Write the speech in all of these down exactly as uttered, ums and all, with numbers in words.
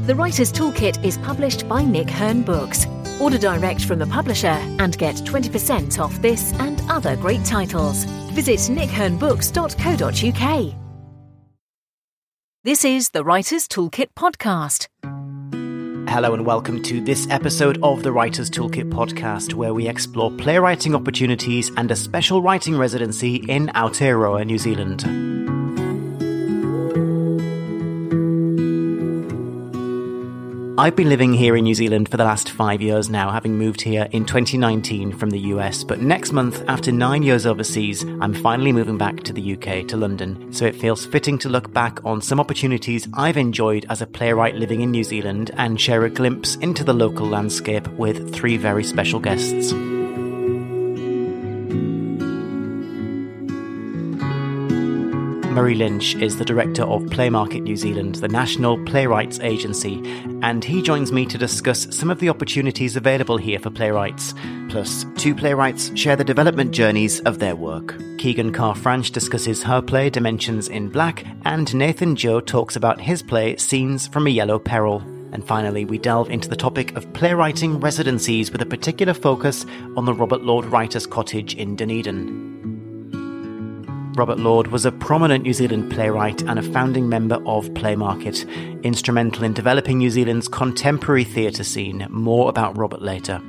The Writer's Toolkit is published by Nick Hern Books. Order direct from the publisher and get twenty percent off this and other great titles. Visit nick hern books dot co dot uk. This is the Writer's Toolkit podcast. Hello and welcome to this episode of the Writer's Toolkit podcast, where we explore playwriting opportunities and a special writing residency in Aotearoa, New Zealand. I've been living here in New Zealand for the last five years now, having moved here in twenty nineteen from the U S. But next month, after nine years overseas, I'm finally moving back to the U K, to London. So it feels fitting to look back on some opportunities I've enjoyed as a playwright living in New Zealand and share a glimpse into the local landscape with three very special guests. Murray Lynch is the director of Playmarket New Zealand, the national playwrights agency, and he joins me to discuss some of the opportunities available here for playwrights. Plus, two playwrights share the development journeys of their work. Keegan Carr-Franch discusses her play Dimensions in Black, and Nathan Joe talks about his play Scenes from a Yellow Peril. And finally, we delve into the topic of playwriting residencies with a particular focus on the Robert Lord Writers' Cottage in Dunedin. Robert Lord was a prominent New Zealand playwright and a founding member of Playmarket, instrumental in developing New Zealand's contemporary theatre scene. More about Robert later.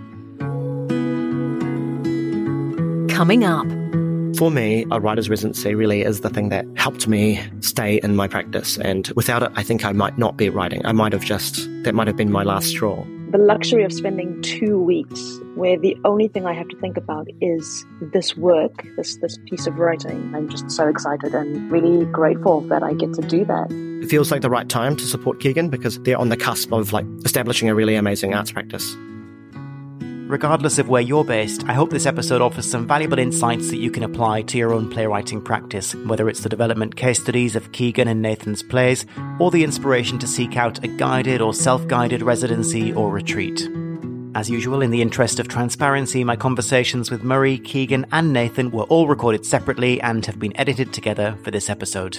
Coming up. For me, a writer's residency really is the thing that helped me stay in my practice. And without it, I think I might not be writing. I might have just, that might have been my last straw. The luxury of spending two weeks where the only thing I have to think about is this work, this this piece of writing. I'm just so excited and really grateful that I get to do that. It feels like the right time to support Keegan because they're on the cusp of like establishing a really amazing arts practice. Regardless of where you're based, I hope this episode offers some valuable insights that you can apply to your own playwriting practice, whether it's the development case studies of Keegan and Nathan's plays, or the inspiration to seek out a guided or self-guided residency or retreat. As usual, in the interest of transparency, my conversations with Murray, Keegan and Nathan were all recorded separately and have been edited together for this episode.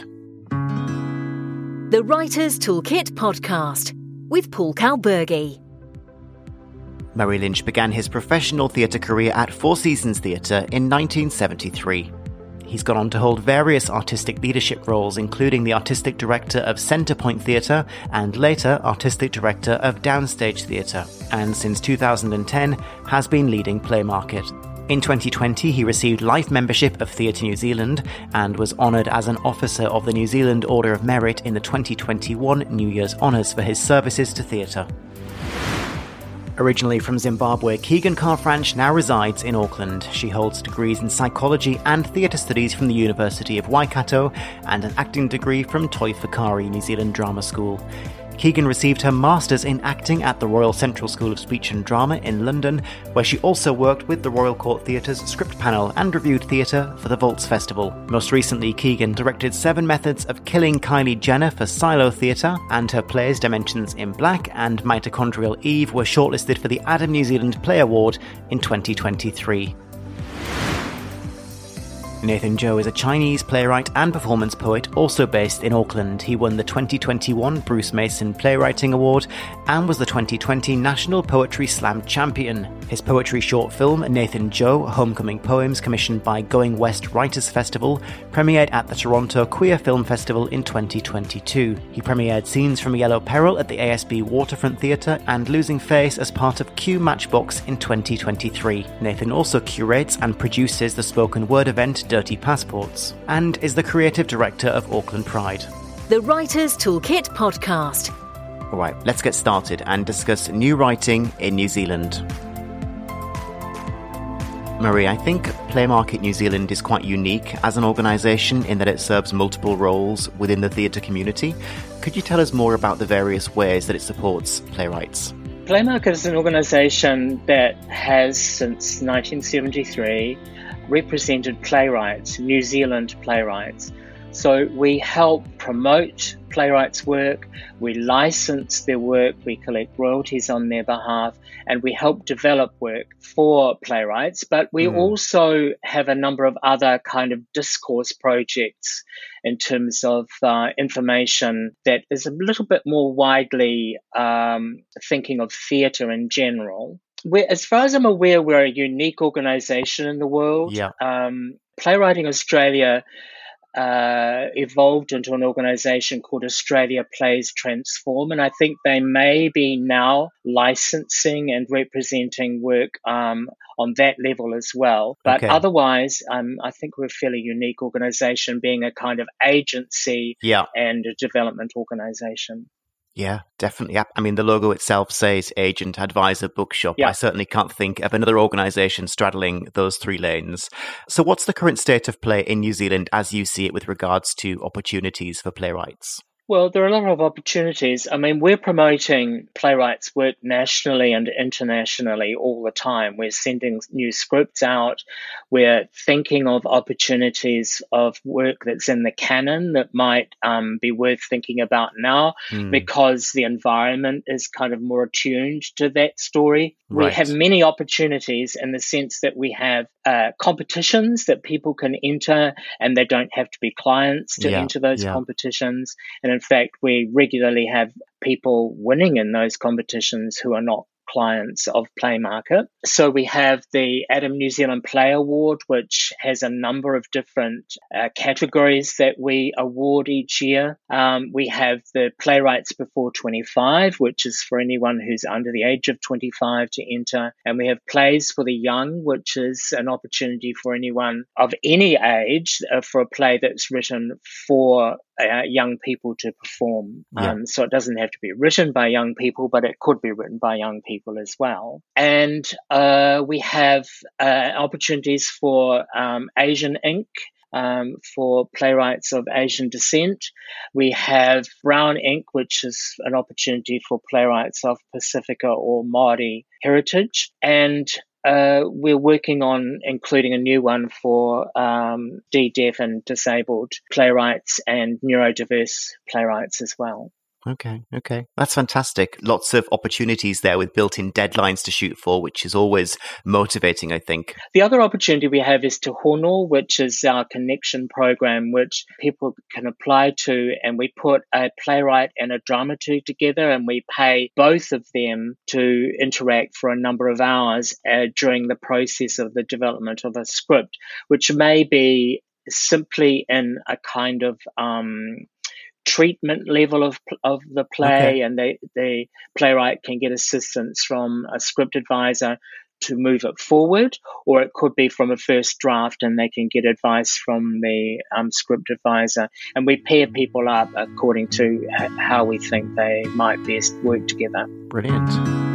The Writer's Toolkit podcast with Paul Kalburgi. Murray Lynch began his professional theatre career at Four Seasons Theatre in nineteen seventy-three. He's gone on to hold various artistic leadership roles, including the artistic director of Centrepoint Theatre and later artistic director of Downstage Theatre, and since two thousand ten has been leading Playmarket. In twenty twenty, he received life membership of Theatre New Zealand and was honoured as an officer of the New Zealand Order of Merit in the twenty twenty-one New Year's Honours for his services to theatre. Originally from Zimbabwe, Keegan Carr-Franch now resides in Auckland. She holds degrees in psychology and theatre studies from the University of Waikato and an acting degree from Toi Whakaari New Zealand Drama School. Keegan received her Masters in Acting at the Royal Central School of Speech and Drama in London, where she also worked with the Royal Court Theatre's script panel and reviewed theatre for the Volts Festival. Most recently, Keegan directed Seven Methods of Killing Kylie Jenner for Silo Theatre, and her plays Dimensions in Black and Mitochondrial Eve were shortlisted for the Adam New Zealand Play Award in twenty twenty-three. Nathan Joe is a Chinese playwright and performance poet, also based in Auckland. He won the twenty twenty-one Bruce Mason Playwriting Award and was the twenty twenty National Poetry Slam champion. His poetry short film, Nathan Joe, Homecoming Poems, commissioned by Going West Writers Festival, premiered at the Toronto Queer Film Festival in twenty twenty-two. He premiered Scenes from a Yellow Peril at the A S B Waterfront Theatre and Losing Face as part of Q Matchbox in twenty twenty-three. Nathan also curates and produces the spoken word event Dirty Passports, and is the creative director of Auckland Pride. The Writer's Toolkit podcast. All right, let's get started and discuss new writing in New Zealand. Murray, I think Playmarket New Zealand is quite unique as an organisation in that it serves multiple roles within the theatre community. Could you tell us more about the various ways that it supports playwrights? Playmarket is an organisation that has, since nineteen seventy-three, represented playwrights, New Zealand playwrights, So we help promote playwrights' work, we license their work, we collect royalties on their behalf, and we help develop work for playwrights. But we mm. also have a number of other kind of discourse projects in terms of uh, information that is a little bit more widely um, thinking of theatre in general. We're, as far as I'm aware, we're a unique organisation in the world. Yeah. Um, Playwriting Australia uh, evolved into an organisation called Australia Plays Transform, and I think they may be now licensing and representing work um, on that level as well. But okay. otherwise, um, I think we're a fairly unique organisation, being a kind of agency yeah. and a development organisation. Yeah, definitely. I mean, the logo itself says Agent Advisor Bookshop. Yeah. I certainly can't think of another organisation straddling those three lanes. So what's the current state of play in New Zealand as you see it with regards to opportunities for playwrights? Well, there are a lot of opportunities. I mean, we're promoting playwrights' work nationally and internationally all the time. We're sending new scripts out. We're thinking of opportunities of work that's in the canon that might um, be worth thinking about now mm. because the environment is kind of more attuned to that story. Right. We have many opportunities in the sense that we have uh, competitions that people can enter, and they don't have to be clients to yeah. enter those yeah. competitions. And in fact, we regularly have people winning in those competitions who are not clients of Playmarket. So we have the Adam New Zealand Play Award, which has a number of different uh, categories that we award each year. Um, we have the Playwrights Before twenty-five, which is for anyone who's under the age of twenty-five to enter. And we have Plays for the Young, which is an opportunity for anyone of any age uh, for a play that's written for Uh, young people to perform. Yeah. Um, so it doesn't have to be written by young people, but it could be written by young people as well. And uh, we have uh, opportunities for um, Asian Ink, um, for playwrights of Asian descent. We have Brown Ink, which is an opportunity for playwrights of Pacifica or Māori heritage. And Uh, we're working on including a new one for um, D, deaf and disabled playwrights and neurodiverse playwrights as well. Okay, okay. That's fantastic. Lots of opportunities there with built-in deadlines to shoot for, which is always motivating, I think. The other opportunity we have is Te Hono, which is our connection program, which people can apply to, and we put a playwright and a dramaturg together, and we pay both of them to interact for a number of hours uh, during the process of the development of a script, which may be simply in a kind of um, treatment level of of the play, okay. and they, the playwright can get assistance from a script advisor to move it forward, or it could be from a first draft and they can get advice from the um, script advisor. And we pair people up according to how we think they might best work together. Brilliant.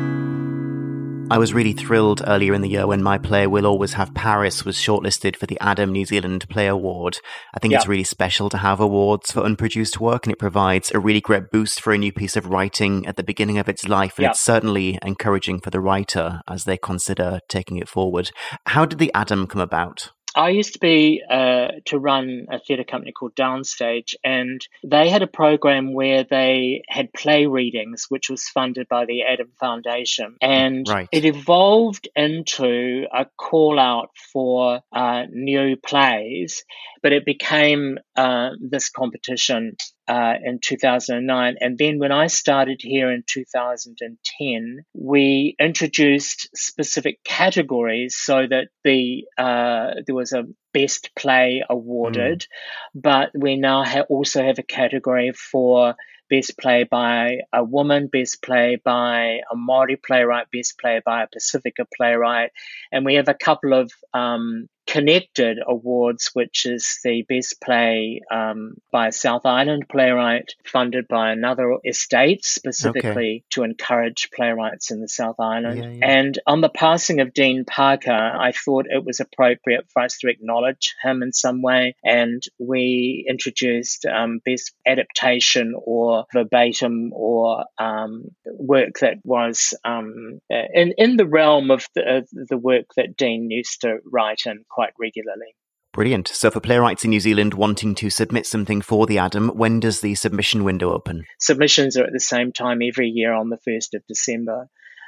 I was really thrilled earlier in the year when my play We'll Always Have Paris was shortlisted for the Adam New Zealand Play Award. I think yeah. it's really special to have awards for unproduced work, and it provides a really great boost for a new piece of writing at the beginning of its life, and yeah. it's certainly encouraging for the writer as they consider taking it forward. How did the Adam come about? I used to be uh, to run a theatre company called Downstage, and they had a program where they had play readings, which was funded by the Adam Foundation. And right. it evolved into a call out for uh, new plays, but it became uh, this competition Uh, in two thousand nine. And then when I started here in two thousand ten, we introduced specific categories so that the uh, there was a best play awarded, mm. but we now ha- also have a category for best play by a woman, best play by a Māori playwright, best play by a Pacifica playwright. And we have a couple of um, connected awards, which is the best play um, by a South Island playwright funded by another estate specifically okay. to encourage playwrights in the South Island. Yeah, yeah. And on the passing of Dean Parker, I thought it was appropriate for us to acknowledge him in some way. And we introduced um, best adaptation or verbatim or um, work that was um, in, in the realm of the, uh, the work that Dean used to write in quite regularly. Brilliant. So for playwrights in New Zealand wanting to submit something for the Adam, when does the submission window open? Submissions are at the same time every year on the first of December.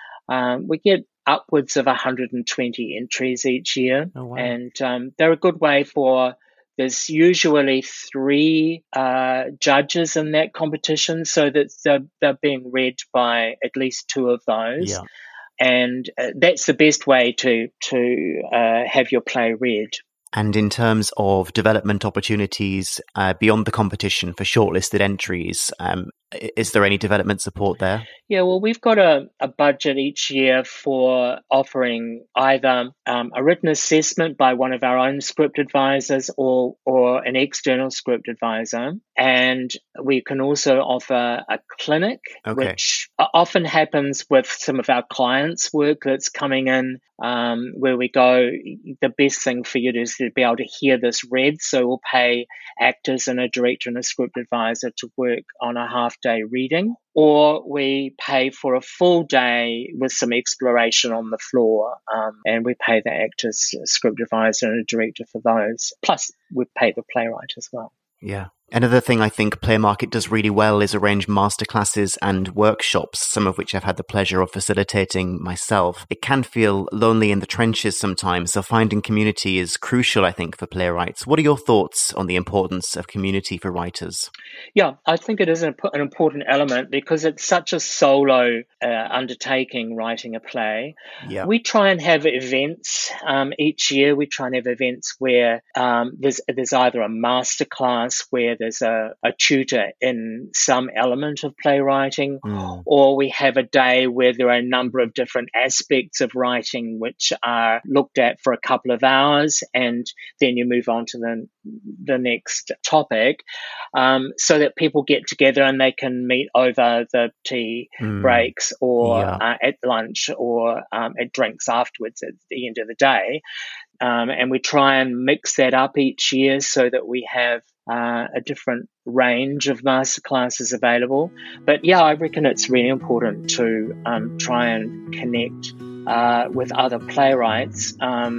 Um, we get upwards of one hundred twenty entries each year. Oh, wow. And um, they're a good way for, there's usually three uh, judges in that competition, so that they're, they're being read by at least two of those. Yeah. And uh, that's the best way to, to uh, have your play read. And in terms of development opportunities uh, beyond the competition for shortlisted entries, um, is there any development support there? Yeah, well, we've got a, a budget each year for offering either um, a written assessment by one of our own script advisors or or an external script advisor. And we can also offer a clinic, okay. which often happens with some of our clients' work that's coming in, um, where we go, the best thing for you is to be able to hear this read. So we'll pay actors and a director and a script advisor to work on a half day reading, or we pay for a full day with some exploration on the floor, um, and we pay the actors, script advisor and a director for those. Plus, we pay the playwright as well. Yeah. Another thing I think Playmarket does really well is arrange masterclasses and workshops, some of which I've had the pleasure of facilitating myself. It can feel lonely in the trenches sometimes, so finding community is crucial, I think, for playwrights. What are your thoughts on the importance of community for writers? Yeah, I think it is an, an important element because it's such a solo uh, undertaking, writing a play. Yeah. We try and have events um, each year. We try and have events where um, there's there's either a masterclass where there's a, a tutor in some element of playwriting, mm. or we have a day where there are a number of different aspects of writing which are looked at for a couple of hours, and then you move on to the, the next topic, um, so that people get together and they can meet over the tea mm. breaks or yeah. uh, at lunch or um, at drinks afterwards at the end of the day. Um, and we try and mix that up each year so that we have uh, a different range of masterclasses available. But yeah, I reckon it's really important to um, try and connect uh, with other playwrights.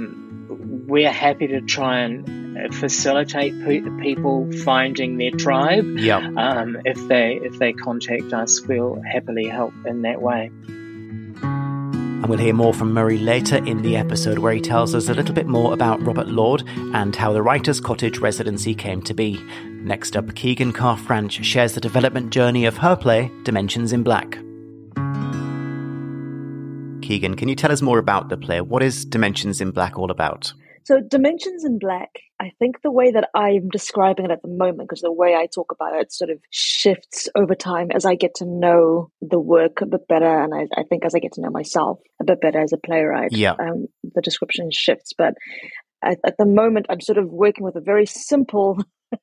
Um, we're happy to try and facilitate pe- people finding their tribe. Yeah. Um, if they if they contact us, we'll happily help in that way. And we'll hear more from Murray later in the episode, where he tells us a little bit more about Robert Lord and how the Writers' Cottage residency came to be. Next up, Keegan Carr-Franch shares the development journey of her play, Dimensions in Black. Keegan, can you tell us more about the play? What is Dimensions in Black all about? So Dimensions in Black, I think the way that I'm describing it at the moment, because the way I talk about it sort of shifts over time as I get to know the work a bit better, and I, I think as I get to know myself a bit better as a playwright, yeah. um, the description shifts. But at, at the moment, I'm sort of working with a very simple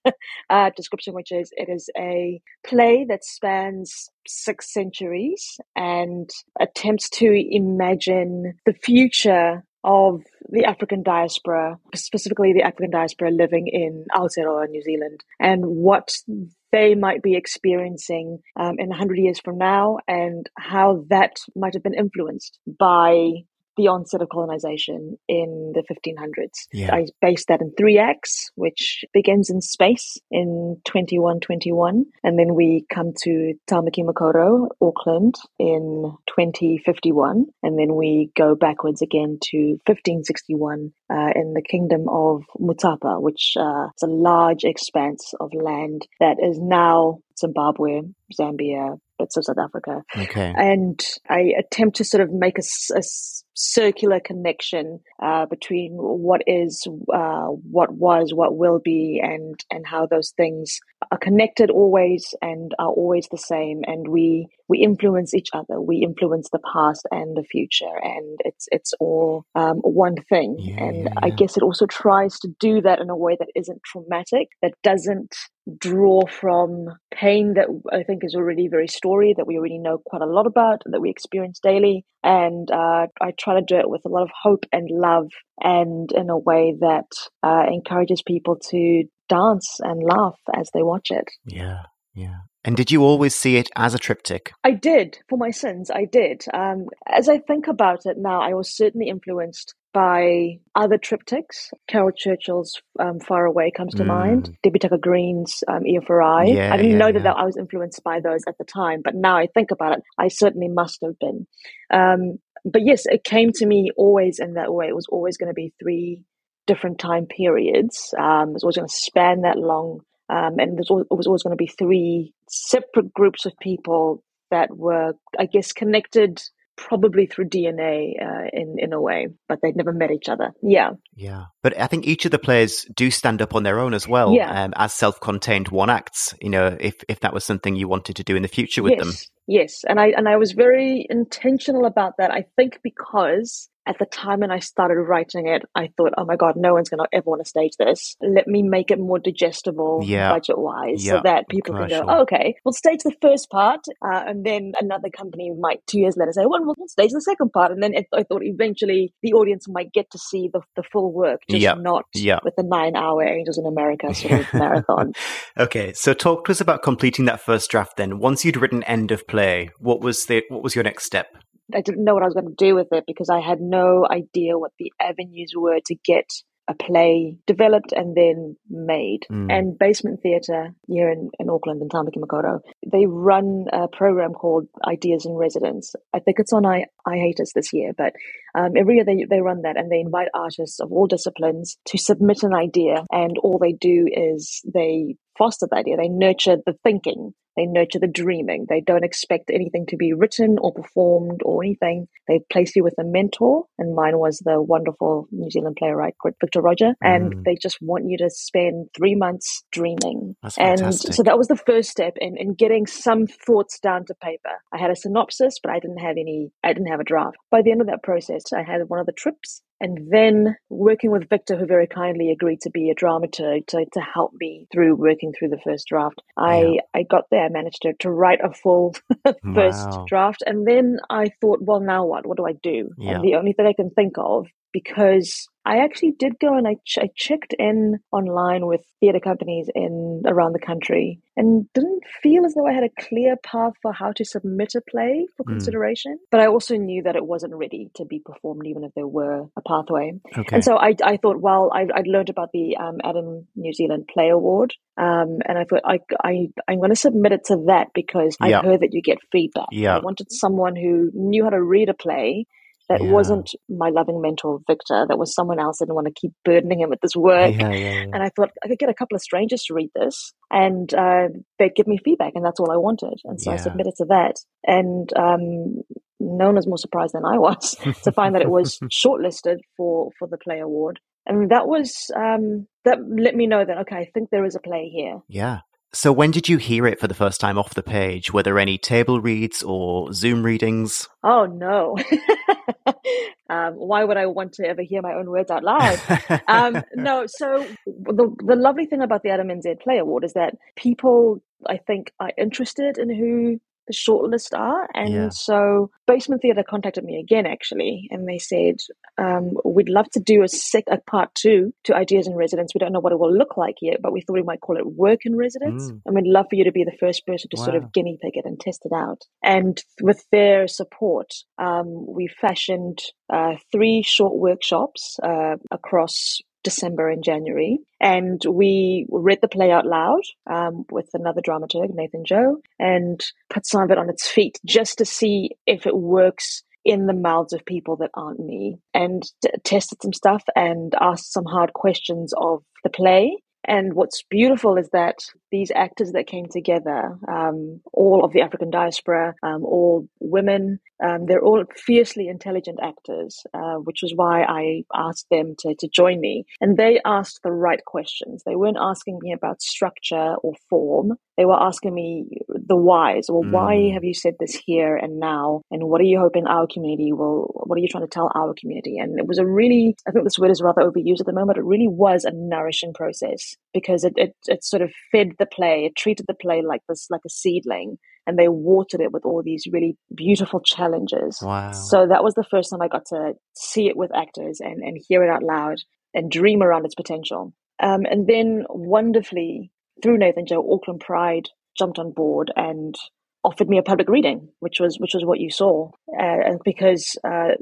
uh, description, which is it is a play that spans six centuries and attempts to imagine the future of the African diaspora, specifically the African diaspora living in Aotearoa, New Zealand, and what they might be experiencing um, in one hundred years from now, and how that might have been influenced by the onset of colonization in the fifteen hundreds. Yeah. I based that in three acts, which begins in space in twenty-one twenty-one, and then we come to Tamaki Makaurau, Auckland, in twenty fifty-one, and then we go backwards again to fifteen sixty-one uh, in the kingdom of Mutapa, which uh, is a large expanse of land that is now Zimbabwe, Zambia, bits of South Africa. Okay. And I attempt to sort of make a, a circular connection uh, between what is, uh, what was, what will be, and and how those things are connected always and are always the same. And we we influence each other. We influence the past and the future, and it's it's all um, one thing. Yeah, and yeah, I yeah. guess it also tries to do that in a way that isn't traumatic, that doesn't draw from pain that I think is already very story, that we already know quite a lot about, that we experience daily. And uh, I try to do it with a lot of hope and love, and in a way that uh, encourages people to dance and laugh as they watch it. Yeah, yeah. And did you always see it as a triptych? I did. For my sins, I did. Um, as I think about it now, I was certainly influenced by other triptychs. Carol Churchill's um, Far Away comes to mm. mind. Debbie Tucker Green's um, E for I. Yeah, I didn't yeah, know yeah. that, that I was influenced by those at the time, but now I think about it, I certainly must have been. Um, but yes, it came to me always in that way. It was always going to be three different time periods. Um, it was always going to span that long. Um, and it was always going to be three separate groups of people that were, I guess, connected probably through D N A uh, in, in a way, but they'd never met each other. Yeah. Yeah. But I think each of the players do stand up on their own as well, yeah. um, as self-contained one acts, you know, if, if that was something you wanted to do in the future with yes. them. Yes. And I, and I was very intentional about that. I think because at the time when I started writing it, I thought, oh my God, no one's going to ever want to stage this. Let me make it more digestible yeah. budget-wise yeah. so that people Commercial. can go, oh, okay, we'll stage the first part. Uh, and then another company might two years later say, well, we'll stage the second part. And then it, I thought eventually the audience might get to see the, the full work, just yeah. not yeah. with the nine-hour Angels in America sort of marathon. Okay, so talk to us about completing that first draft then. Once you'd written end of play, what was the what was your next step? I didn't know what I was going to do with it because I had no idea what the avenues were to get a play developed and then made. Mm. And Basement Theatre here in, in Auckland and Tamaki Makaurau, they run a program called Ideas in Residence. I think it's on I, hiatus this year, but um, every year they, they run that and they invite artists of all disciplines to submit an idea. And all they do is they foster the idea. They nurture the thinking. They nurture the dreaming. They don't expect anything to be written or performed or anything. They place you with a mentor, and mine was the wonderful New Zealand playwright Victor Roger, and mm. they just want you to spend three months dreaming. That's and fantastic. So that was the first step in, in getting some thoughts down to paper. I had a synopsis, but I didn't have any, I didn't have a draft. By the end of that process, I had one of the trips. And then working with Victor, who very kindly agreed to be a dramaturg to, to help me through working through the first draft. I, yeah. I got there, I managed to, to write a full first wow. draft. And then I thought, well, now what? What do I do? Yeah. And the only thing I can think of, because I actually did go and I, ch- I checked in online with theatre companies in around the country and didn't feel as though I had a clear path for how to submit a play for mm. consideration. But I also knew that it wasn't ready to be performed, even if there were a pathway. Okay. And so I, I thought, well, I, I'd learned about the um, Adam New Zealand Play Award. Um, and I thought, I, I, I'm going to submit it to that because yeah. I heard that you get feedback. Yeah. I wanted someone who knew how to read a play that yeah. wasn't my loving mentor, Victor. That was someone else. I didn't want to keep burdening him with this work. Yeah, yeah, yeah. And I thought I could get a couple of strangers to read this and uh, they'd give me feedback. And that's all I wanted. And so yeah. I submitted to that. And um, no one was more surprised than I was to find that it was shortlisted for, for the Play Award. And that was, um, that let me know that, okay, I think there is a play here. Yeah. So when did you hear it for the first time off the page? Were there any table reads or Zoom readings? Oh, no. um, why would I want to ever hear my own words out loud? um, no, so the, the lovely thing about the Adam N Z Play Award is that people, I think, are interested in who the shortlist are. And yeah. so Basement Theatre contacted me again, actually, and they said, um, we'd love to do a, sec- a part two to Ideas in Residence. We don't know what it will look like yet, but we thought we might call it Work in Residence. Mm. And we'd love for you to be the first person to wow. sort of guinea pig it and test it out. And with their support, um, we fashioned uh, three short workshops uh, across December and January. And we read the play out loud um, with another dramaturg, Nathan Joe, and put some of it on its feet just to see if it works in the mouths of people that aren't me, and t- tested some stuff and asked some hard questions of the play. And what's beautiful is that these actors that came together, um, all of the African diaspora, um, all women, um, they're all fiercely intelligent actors, uh, which was why I asked them to, to join me. And they asked the right questions. They weren't asking me about structure or form. They were asking me the whys. Well, mm. why have you said this here and now? And what are you hoping our community will, what are you trying to tell our community? And it was a really, I think this word is rather overused at the moment. It really was a nourishing process because it, it, it sort of fed the play. It treated the play like this, like a seedling. And they watered it with all these really beautiful challenges. Wow. So that was the first time I got to see it with actors and, and hear it out loud and dream around its potential. Um, and then wonderfully, through Nathan Joe, Auckland Pride jumped on board and offered me a public reading, which was which was what you saw. Uh, because uh,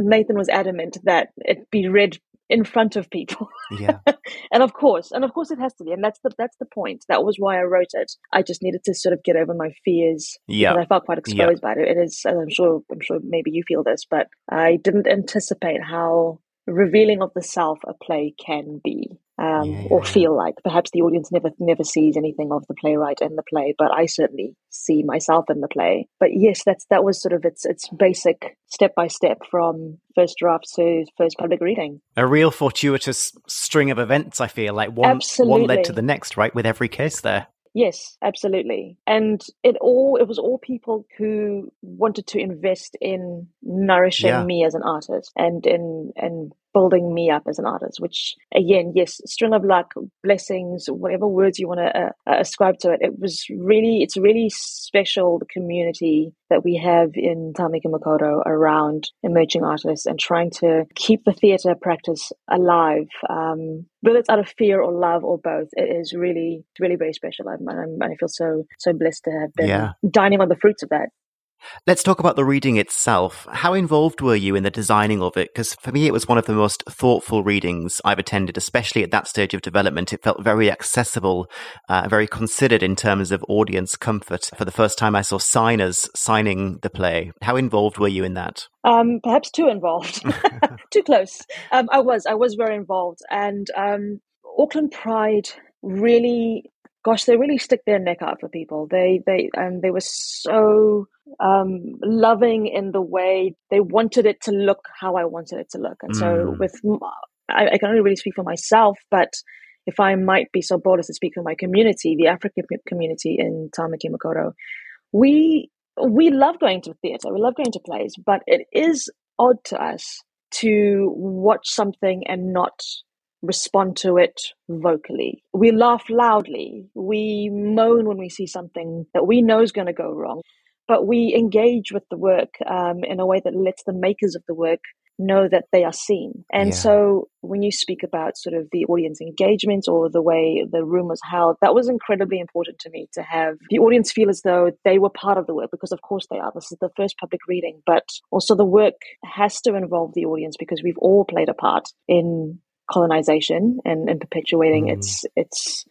Nathan was adamant that it be read in front of people. Yeah. and of course, and of course it has to be. And that's the that's the point. That was why I wrote it. I just needed to sort of get over my fears Yeah. because I felt quite exposed Yeah. by it. It is, and I'm sure I'm sure maybe you feel this, but I didn't anticipate how revealing of the self a play can be. Um, Yeah, yeah, or yeah. feel like. Perhaps the audience never never sees anything of the playwright in the play, but I certainly see myself in the play. But yes, that's that was sort of its its basic step by step from first draft to first public reading. A real fortuitous string of events, I feel like one Absolutely. one led to the next, right? With every case there. Yes, absolutely. And it all it was all people who wanted to invest in nourishing Yeah. me as an artist and in and building me up as an artist, which again, yes, string of luck, blessings, whatever words you want to uh, uh, ascribe to it. It was really, it's really special, the community that we have in Tamaki Makaurau around emerging artists and trying to keep the theatre practice alive. Um, whether it's out of fear or love or both, it is really, really very special. I'm, I'm, I feel so, so blessed to have been Yeah. dining on the fruits of that. Let's talk about the reading itself. How involved were you in the designing of it? Because for me, it was one of the most thoughtful readings I've attended, especially at that stage of development. It felt very accessible, uh, very considered in terms of audience comfort. For the first time, I saw signers signing the play. How involved were you in that? Um, perhaps too involved, too close. Um, I was, I was very involved, and um, Auckland Pride really, gosh, they really stick their neck out for people. They, they, um, they were so um, loving in the way they wanted it to look how I wanted it to look, and mm. so with, I, I can only really speak for myself, but if I might be so bold as to speak for my community, the African community in Tamaki Makaurau, we. We love going to theatre, we love going to plays, but it is odd to us to watch something and not respond to it vocally. We laugh loudly, we moan when we see something that we know is going to go wrong, but we engage with the work um, in a way that lets the makers of the work know that they are seen. And yeah. so when you speak about sort of the audience engagement or the way the room was held, that was incredibly important to me, to have the audience feel as though they were part of the work, because of course they are. This is the first public reading, but also the work has to involve the audience because we've all played a part in colonization and, and perpetuating mm. its its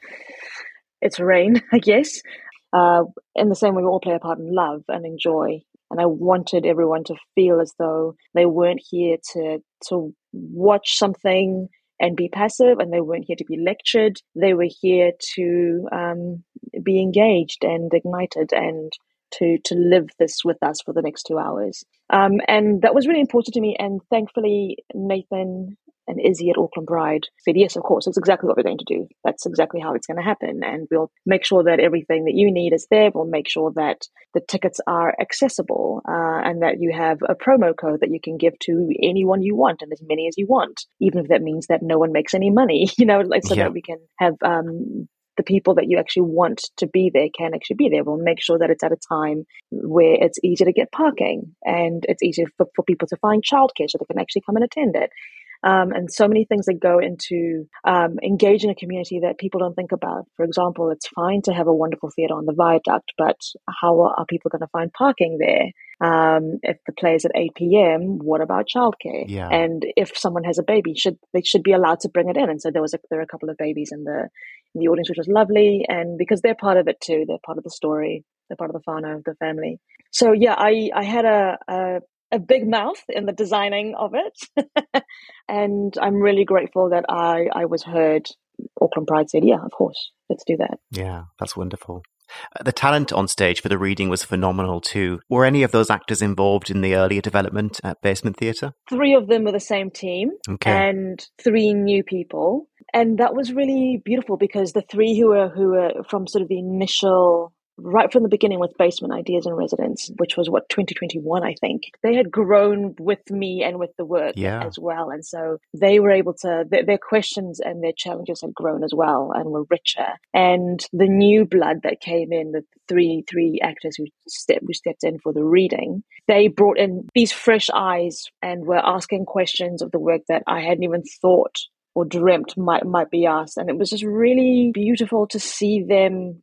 its reign, I guess. Uh, in the same way, we all play a part in love and in joy. And I wanted everyone to feel as though they weren't here to to watch something and be passive, and they weren't here to be lectured. They were here to um, be engaged and ignited and to to live this with us for the next two hours. Um, and that was really important to me. And thankfully, Nathan and Izzy at Auckland Pride said, yes, of course, that's exactly what we're going to do. That's exactly how it's going to happen. And we'll make sure that everything that you need is there. We'll make sure that the tickets are accessible uh, and that you have a promo code that you can give to anyone you want and as many as you want, even if that means that no one makes any money, you know, like so yeah. that we can have um, the people that you actually want to be there can actually be there. We'll make sure that it's at a time where it's easy to get parking and it's easy for, for people to find childcare so they can actually come and attend it. Um, and so many things that go into um, engaging a community that people don't think about. For example, it's fine to have a wonderful theatre on the viaduct, but how are people going to find parking there? Um, if the play is at eight p.m., what about childcare? Yeah. And if someone has a baby, should they should be allowed to bring it in? And so there was a, there were a couple of babies in the in the audience, which was lovely, and because they're part of it too, they're part of the story, they're part of the whānau of the family. So yeah, I I had a. a a big mouth in the designing of it. And I'm really grateful that I, I was heard. Auckland Pride said, yeah, of course, let's do that. Yeah, that's wonderful. Uh, the talent on stage for the reading was phenomenal too. Were any of those actors involved in the earlier development at Basement Theatre? Three of them were the same team okay. and three new people. And that was really beautiful because the three who were, who were from sort of the initial... right from the beginning with Basement Ideas in Residence, which was what, twenty twenty-one, I think. They had grown with me and with the work yeah. as well. And so they were able to, their, their questions and their challenges had grown as well and were richer. And the new blood that came in, the three three actors who stepped, who stepped in for the reading, they brought in these fresh eyes and were asking questions of the work that I hadn't even thought or dreamt might might be asked. And it was just really beautiful to see them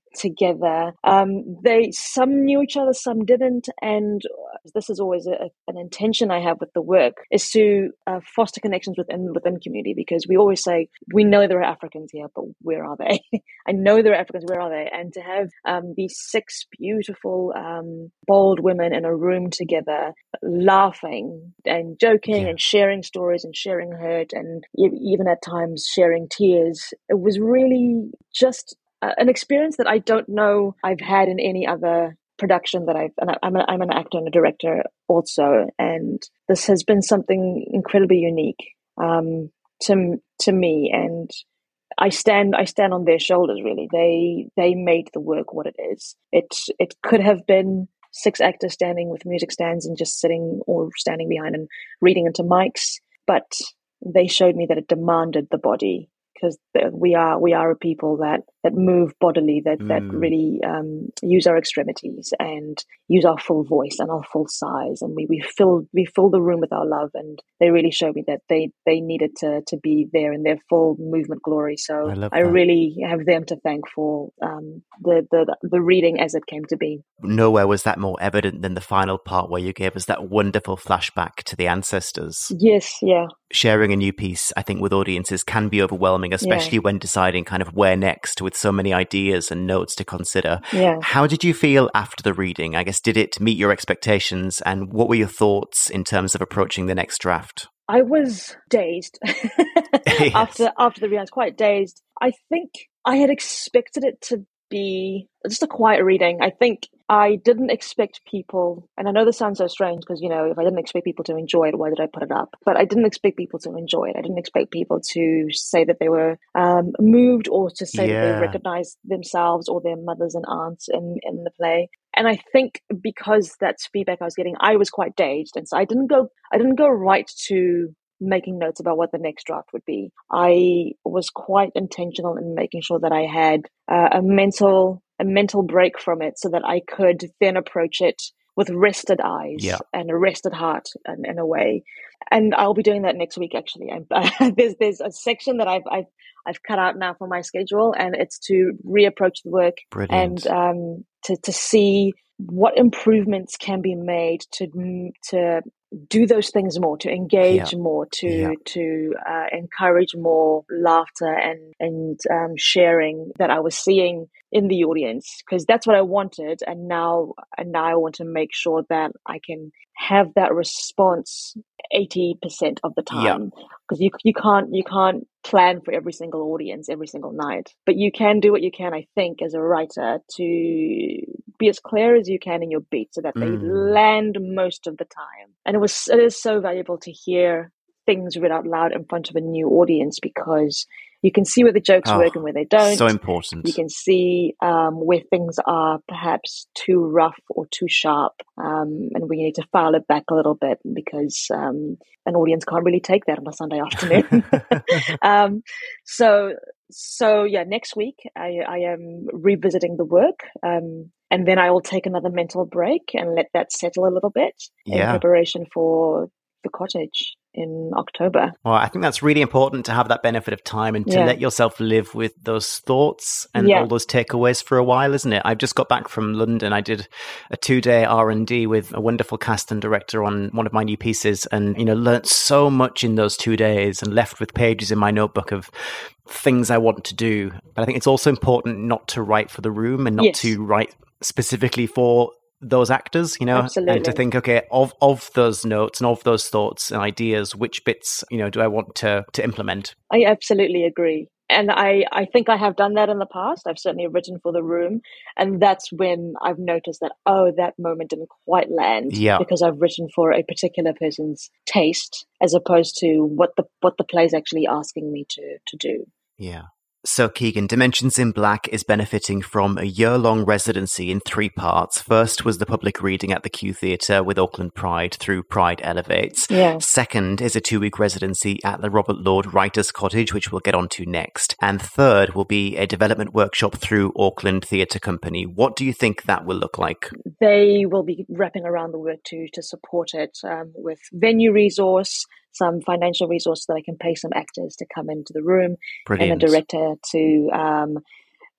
together. Um, they some knew each other, some didn't, and this is always a, an intention I have with the work, is to uh, foster connections within within community, because we always say we know there are Africans here, but where are they? I know there are Africans, where are they? And to have um, these six beautiful, um, bold women in a room together, laughing and joking Yeah. and sharing stories and sharing hurt, and e- even at times sharing tears, it was really just uh, an experience that I don't know I've had in any other production that I've, and I, I'm, a, I'm an actor and a director also, and this has been something incredibly unique um, to to me, and I stand I stand on their shoulders. Really, they they made the work what it is. It it could have been six actors standing with music stands and just sitting or standing behind and reading into mics, but they showed me that it demanded the body, because we are we are a people that that move bodily, that that Mm. really um, use our extremities and use our full voice and our full size, and we we fill we fill the room with our love. And they really showed me that they they needed to to be there in their full movement glory. So I love I that. really have them to thank for um, the the the reading as it came to be. Nowhere was that more evident than the final part where you gave us that wonderful flashback to the ancestors. Yes, yeah. Sharing a new piece, I think, with audiences can be overwhelming, especially Yeah. when deciding kind of where next with so many ideas and notes to consider. Yeah. How did you feel after the reading? I guess, did it meet your expectations? And what were your thoughts in terms of approaching the next draft? I was dazed Yes. after after the reading. I was quite dazed. I think I had expected it to be just a quiet reading. I think I didn't expect people, and I know this sounds so strange because, you know, if I didn't expect people to enjoy it, why did I put it up? But I didn't expect people to enjoy it. I didn't expect people to say that they were um, moved, or to say that they Yeah. recognized themselves or their mothers and aunts in, in the play. And I think because that's feedback I was getting, I was quite dazed, and so I didn't go. I didn't go right to making notes about what the next draft would be. I was quite intentional in making sure that I had uh, a mental a mental break from it, so that I could then approach it with rested eyes Yeah. and a rested heart, in, in a way. And I'll be doing that next week. Actually, uh, there's there's a section that I've I've I've cut out now for my schedule, and it's to reapproach the work Brilliant. and um, to to see what improvements can be made to to do those things more, to engage Yeah. more, to Yeah. to uh, encourage more laughter and and um, sharing that I was seeing in the audience, because that's what I wanted, and now and now I want to make sure that I can have that response eighty percent of the Yeah. time, because you you can't you can't plan for every single audience every single night, but you can do what you can, I think, as a writer, to be as clear as you can in your beats so that they Mm. land most of the time. And it was it is so valuable to hear things read out loud in front of a new audience, because you can see where the jokes Oh, work and where they don't. so important. You can see um, where things are perhaps too rough or too sharp, um, and we need to file it back a little bit, because um, an audience can't really take that on a Sunday afternoon. um, so, so yeah, next week I, I am revisiting the work, um, and then I will take another mental break and let that settle a little bit in Yeah. preparation for The Cottage in October. Well, I think that's really important to have that benefit of time and to Yeah. let yourself live with those thoughts and Yeah. all those takeaways for a while, isn't it? I've just got back from London. I did a two-day R and D with a wonderful cast and director on one of my new pieces, and, you know, learnt so much in those two days and left with pages in my notebook of things I want to do. But I think it's also important not to write for the room and not Yes. to write specifically for those actors, you know, and to Absolutely. think, okay, of of those notes and of those thoughts and ideas, which bits, you know, do I want to to implement? I absolutely agree. And I, I think I have done that in the past. I've certainly written for the room. And that's when I've noticed that, oh, that moment didn't quite land, Yeah. because I've written for a particular person's taste, as opposed to what the what the play's actually asking me to to do. Yeah. So, Keegan, Dimensions in Black is benefiting from a year-long residency in three parts. First was the public reading at the Q Theatre with Auckland Pride through Pride Elevates. Yeah. Second is a two-week residency at the Robert Lord Writers' Cottage, which we'll get onto next. And third will be a development workshop through Auckland Theatre Company. What do you think that will look like? They will be wrapping around the work to to support it um, with venue resource, some financial resource so that I can pay some actors to come into the room, Brilliant. and a director to um,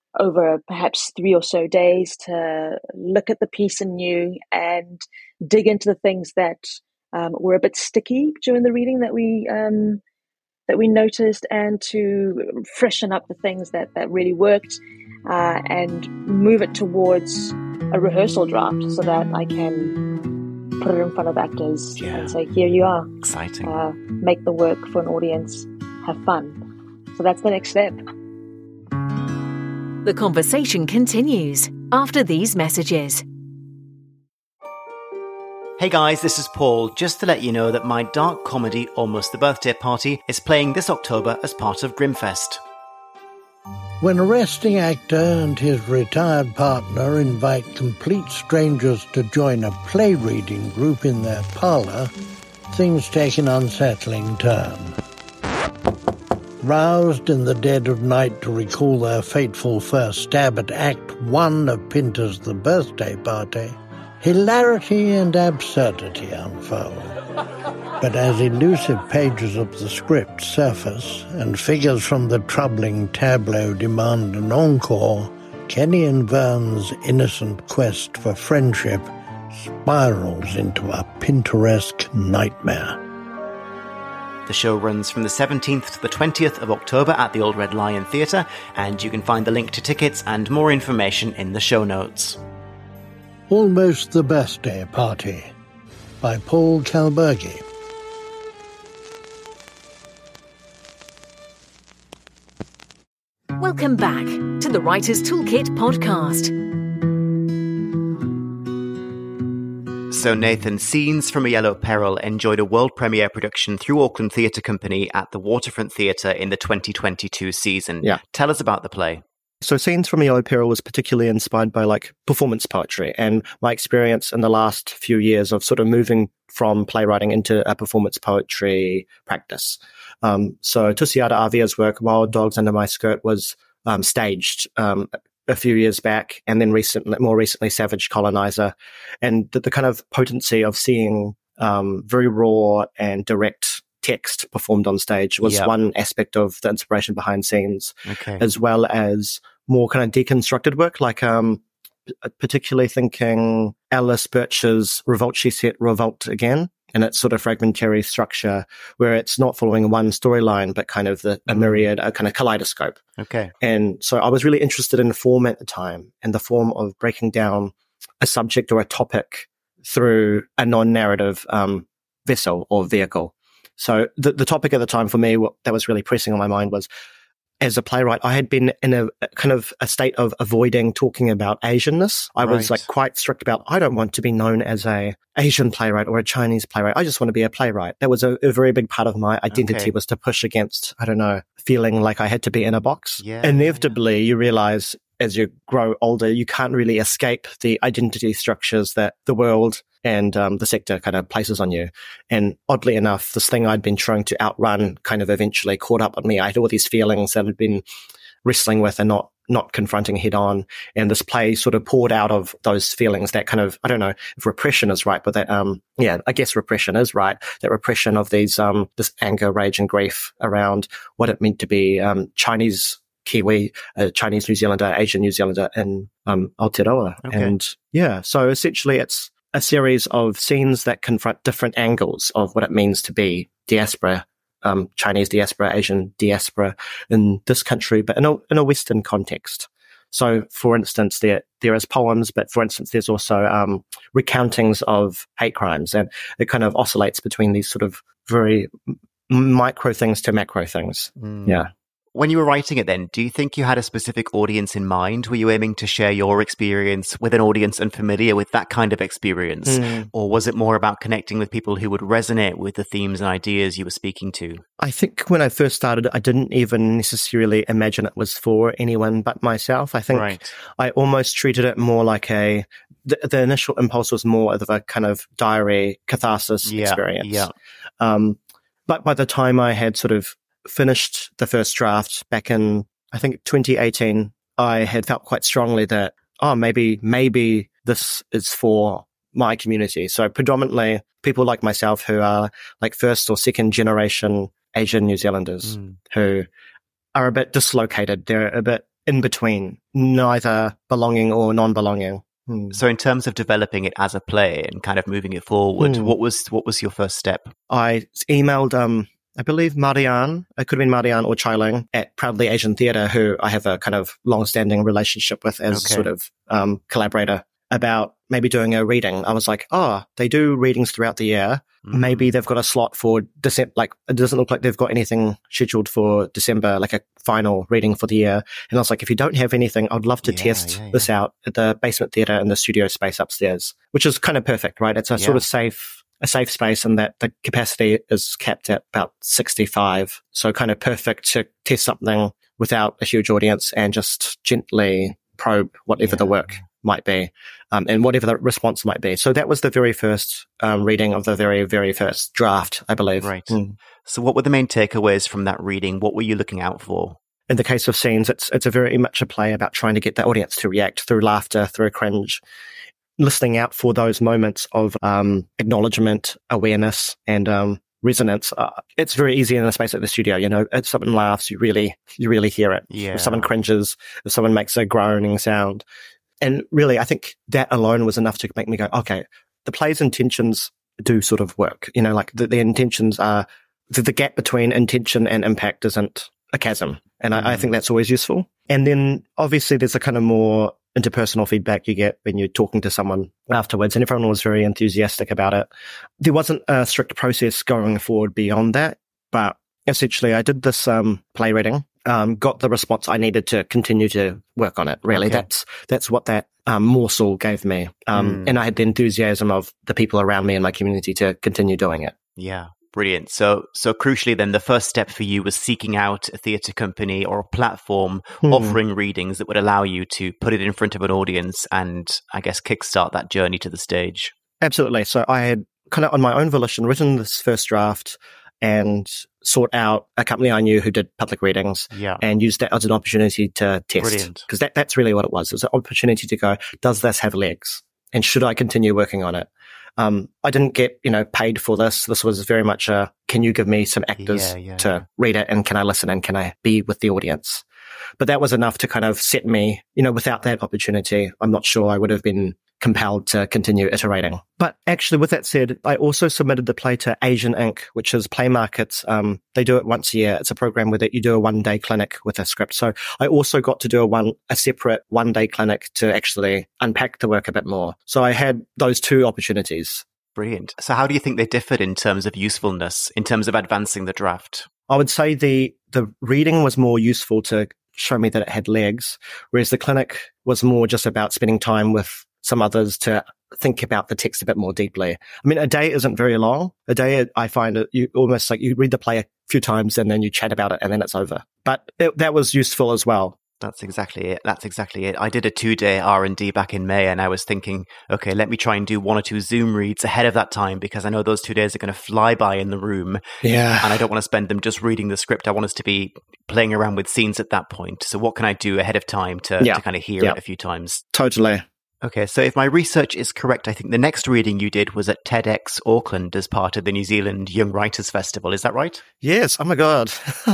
over perhaps three or so days to look at the piece anew and dig into the things that um, were a bit sticky during the reading that we um, that we noticed, and to freshen up the things that, that really worked, uh, and move it towards a rehearsal draft so that I can put it in front of actors yeah. and say, here you are. Exciting. Uh, make the work for an audience, have fun. So that's the next step. The conversation continues after these messages. Hey guys, this is Paul. Just to let you know that my dark comedy Almost the Birthday Party is playing this October as part of Grimfest. When a resting actor and his retired partner invite complete strangers to join a play reading group in their parlour, things take an unsettling turn. Roused in the dead of night to recall their fateful first stab at Act One of Pinter's The Birthday Party, hilarity and absurdity unfold. But as elusive pages of the script surface and figures from the troubling tableau demand an encore, Kenny and Vern's innocent quest for friendship spirals into a Pinteresque nightmare. The show runs from the seventeenth to the twentieth of October at the Old Red Lion Theatre, and you can find the link to tickets and more information in the show notes. Almost the Birthday Party by Paul Kalburgi. Welcome back to the Writer's Toolkit podcast. So Nathan, Scenes from a Yellow Peril enjoyed a world premiere production through Auckland Theatre Company at the Waterfront Theatre in the twenty twenty-two season. Yeah. Tell us about the play. So Scenes from a Yellow Peril was particularly inspired by like performance poetry and my experience in the last few years of sort of moving from playwriting into a performance poetry practice. Um, so Tusiata Avia's work, Wild Dogs Under My Skirt, was um, staged um, a few years back, and then recently, more recently, Savage Colonizer, and the, the kind of potency of seeing um, very raw and direct text performed on stage was yep. one aspect of the inspiration behind Scenes, okay. as well as more kind of deconstructed work, like um, particularly thinking Alice Birch's Revolt, She Said, Revolt Again, and its sort of fragmentary structure where it's not following one storyline, but kind of the, a myriad, a kind of kaleidoscope. Okay. And so I was really interested in the form at the time, and the form of breaking down a subject or a topic through a non-narrative um, vessel or vehicle. So the, the topic at the time for me, what that was really pressing on my mind was, as a playwright, I had been in a, a kind of a state of avoiding talking about Asianness. I right. was like quite strict about, I don't want to be known as a Asian playwright or a Chinese playwright. I just want to be a playwright. That was a, a very big part of my identity, okay. was to push against, I don't know, feeling like I had to be in a box. Yeah, Inevitably, yeah. you realize as you grow older, you can't really escape the identity structures that the world and um, the sector kind of places on you. And oddly enough, this thing I'd been trying to outrun kind of eventually caught up on me. I had all these feelings that I'd been wrestling with and not not confronting head on. And this play sort of poured out of those feelings, that kind of, I don't know if repression is right, but that, um, yeah, I guess repression is right. That repression of these, um, this anger, rage and grief around what it meant to be um, Chinese Kiwi, uh, Chinese New Zealander, Asian New Zealander in um, Aotearoa. Okay. And yeah, so essentially it's a series of scenes that confront different angles of what it means to be diaspora, um, Chinese diaspora, Asian diaspora in this country, but in a, in a Western context. So, for instance, there there is poems, but for instance, there's also um, recountings of hate crimes, and it kind of oscillates between these sort of very micro things to macro things. Mm. Yeah. When you were writing it then, do you think you had a specific audience in mind? Were you aiming to share your experience with an audience unfamiliar with that kind of experience? Mm. Or was it more about connecting with people who would resonate with the themes and ideas you were speaking to? I think when I first started, I didn't even necessarily imagine it was for anyone but myself. I think right. I almost treated it more like a, the, the initial impulse was more of a kind of diary catharsis yeah, experience. Yeah. Um, but by the time I had sort of finished the first draft back in, I think, twenty eighteen, I had felt quite strongly that, oh, maybe, maybe this is for my community. So predominantly people like myself who are like first or second generation Asian New Zealanders mm. who are a bit dislocated. They're a bit in between, neither belonging or non-belonging. Hmm. So in terms of developing it as a play and kind of moving it forward, Hmm. what was what was your first step? I emailed, um, I believe Marianne, it could have been Marianne or Chailing at Proudly Asian Theatre, who I have a kind of long-standing relationship with as Okay. sort of um, collaborator, about maybe doing a reading. I was like, oh, they do readings throughout the year. Mm-hmm. Maybe they've got a slot for December. Like, it doesn't look like they've got anything scheduled for December, like a final reading for the year. And I was like, if you don't have anything, I'd love to Yeah, test yeah, yeah. this out at the basement theatre and the studio space upstairs, which is kind of perfect, right? It's a sort Yeah. of safe, a safe space, and that the capacity is capped at about sixty-five. So kind of perfect to test something without a huge audience and just gently probe whatever the Yeah. work might be, um, and whatever the response might be. So that was the very first um, reading of the very, very first draft, I believe. Right. Mm. So what were the main takeaways from that reading? What were you looking out for? In the case of Scenes, it's it's a very much a play about trying to get the audience to react through laughter, through cringe, listening out for those moments of um, acknowledgement, awareness, and um, resonance. Uh, it's very easy in a space like the studio. You know, if someone laughs, you really you really hear it. Yeah. If someone cringes, if someone makes a groaning sound. And really, I think that alone was enough to make me go, okay, the play's intentions do sort of work. You know, like the, the intentions are, the, the gap between intention and impact isn't a chasm. And I, I think that's always useful. And then obviously there's a kind of more interpersonal feedback you get when you're talking to someone afterwards, and everyone was very enthusiastic about it. There wasn't a strict process going forward beyond that, but essentially I did this um, play reading. Um, got the response I needed to continue to work on it. Really, Okay. that's that's what that um, morsel gave me, um, Mm. and I had the enthusiasm of the people around me and my community to continue doing it. Yeah. Brilliant. So, so crucially then, the first step for you was seeking out a theatre company or a platform Hmm. offering readings that would allow you to put it in front of an audience and, I guess, kickstart that journey to the stage. Absolutely. So I had kind of on my own volition written this first draft and sought out a company I knew who did public readings Yeah. and used that as an opportunity to test. Brilliant. Because that, that's really what it was. It was an opportunity to go, does this have legs? And should I continue working on it? Um, I didn't get, you know, paid for this. This was very much a, can you give me some actors Yeah, yeah, to yeah. read it, and can I listen and can I be with the audience? But that was enough to kind of set me, you know, without that opportunity, I'm not sure I would have been compelled to continue iterating. But actually, with that said, I also submitted the play to Asian Incorporated, which is Play Markets. Um, they do it once a year. It's a program where you do a one-day clinic with a script. So I also got to do a one a separate one-day clinic to actually unpack the work a bit more. So I had those two opportunities. Brilliant. So how do you think they differed in terms of usefulness, in terms of advancing the draft? I would say the the reading was more useful to show me that it had legs, whereas the clinic was more just about spending time with some others to think about the text a bit more deeply. I mean, a day isn't very long. A day, I find it, you almost like you read the play a few times and then you chat about it and then it's over. But it, that was useful as well. That's exactly it. That's exactly it. I did a two-day R and D back in May, and I was thinking, okay, let me try and do one or two Zoom reads ahead of that time, because I know those two days are going to fly by in the room, Yeah. and I don't want to spend them just reading the script. I want us to be playing around with scenes at that point. So what can I do ahead of time to, Yeah. to kind of hear Yeah. it a few times? Totally. Okay, so if my research is correct, I think the next reading you did was at TEDx Auckland as part of the New Zealand Young Writers Festival. Is that right? Yes. Oh my God.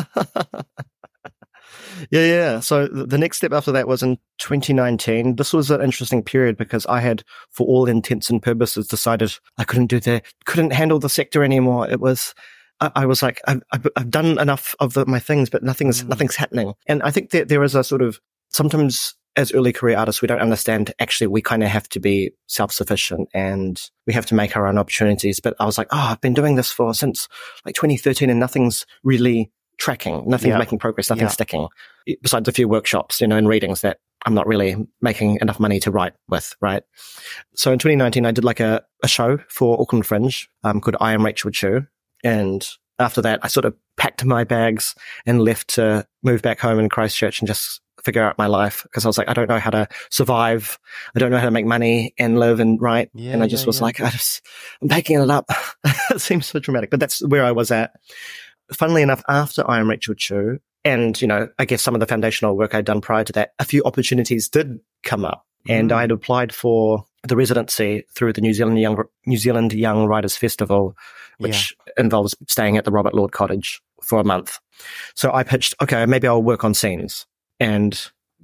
yeah, yeah. So th- the next step after that was in twenty nineteen. This was an interesting period because I had, for all intents and purposes, decided I couldn't do the, couldn't handle the sector anymore. It was, I, I was like, I've, I've, I've done enough of the, my things, but nothing's, Mm. nothing's happening. And I think that there is a sort of, sometimes as early career artists, we don't understand actually we kind of have to be self-sufficient and we have to make our own opportunities. But I was like, oh, I've been doing this for since like twenty thirteen and nothing's really tracking, nothing's Yeah. making progress, nothing's Yeah. sticking. Besides a few workshops, you know, and readings that I'm not really making enough money to write with, right? So in twenty nineteen, I did like a, a show for Auckland Fringe um, called I Am Rachel Chu. And after that, I sort of packed my bags and left to move back home in Christchurch and just figure out my life, because I was like, I don't know how to survive. I don't know how to make money and live and write. Yeah, and I just yeah, was yeah. like, I just, I'm packing it up. It seems so dramatic, but that's where I was at. Funnily enough, after I Am Rachel Chu, and, you know, I guess some of the foundational work I'd done prior to that, a few opportunities did come up. And Mm. I had applied for the residency through the New Zealand Young New Zealand Young Writers Festival, which involves staying at the Robert Lord Cottage for a month. So I pitched, okay, maybe I'll work on scenes. And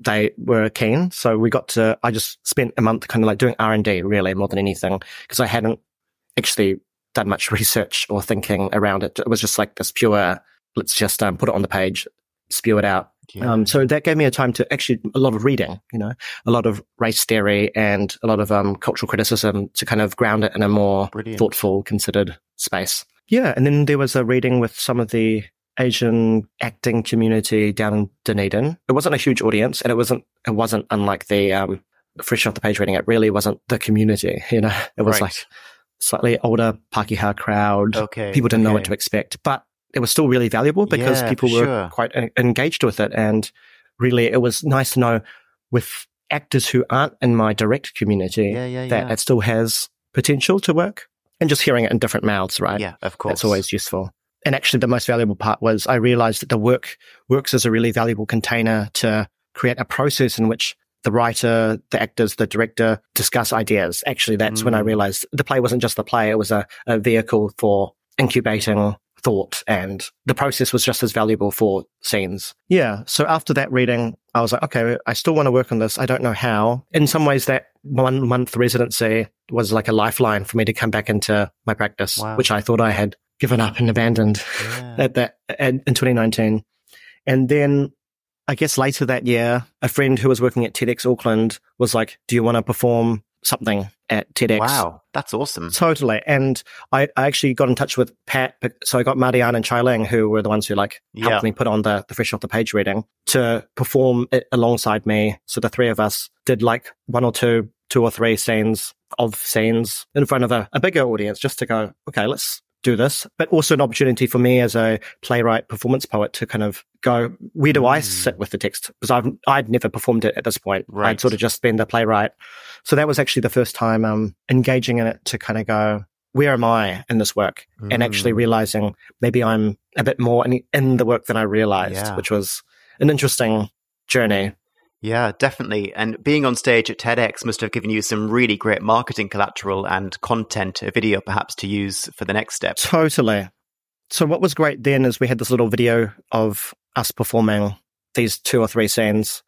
they were keen. So we got to, I just spent a month kind of like doing R and D really more than anything, because I hadn't actually done much research or thinking around it. It was just like this pure, let's just um, put it on the page, spew it out. Yeah. Um, so that gave me a time to actually, a lot of reading, you know, a lot of race theory and a lot of um, cultural criticism to kind of ground it in a more Brilliant. thoughtful, considered space. Yeah. And then there was a reading with some of the Asian acting community down in Dunedin. It wasn't a huge audience, and it wasn't, it wasn't unlike the um, fresh off the page reading. It really wasn't the community, you know, it was right. like slightly older Pākehā crowd. Okay. People didn't okay. know what to expect, but it was still really valuable because yeah, people were sure. quite engaged with it. And really, it was nice to know with actors who aren't in my direct community yeah, yeah, that yeah. it still has potential to work, and just hearing it in different mouths, right? Yeah, of course. That's always useful. And actually, the most valuable part was I realized that the work works as a really valuable container to create a process in which the writer, the actors, the director discuss ideas. Actually, that's mm. when I realized the play wasn't just the play. It was a, a vehicle for incubating thought, and the process was just as valuable for scenes. Yeah. So after that reading, I was like, okay, I still want to work on this. I don't know how. In some ways, that one month residency was like a lifeline for me to come back into my practice, wow. which I thought I had given up and abandoned yeah. at that in twenty nineteen. And then I guess later that year, a friend who was working at TEDx Auckland was like, do you want to perform something at TEDx? Wow, that's awesome. Totally. And I, I actually got in touch with Pat. So I got Marianne and Chai Ling, who were the ones who like helped yeah. me put on the, the fresh off the page reading, to perform it alongside me. So the three of us did like one or two, two or three scenes of scenes in front of a, a bigger audience, just to go, okay, let's do this, but also an opportunity for me as a playwright, performance poet to kind of go, where do mm. I sit with the text? Because I've, I'd never performed it at this point. Right. I'd sort of just been the playwright. So that was actually the first time um, engaging in it to kind of go, where am I in this work? Mm. And actually realizing maybe I'm a bit more in, in the work than I realized, yeah. which was an interesting journey. Yeah, definitely. And being on stage at TEDx must have given you some really great marketing collateral and content, a video perhaps to use for the next step. Totally. So what was great then is we had this little video of us performing these two or three scenes.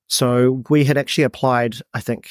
So we had actually applied, I think,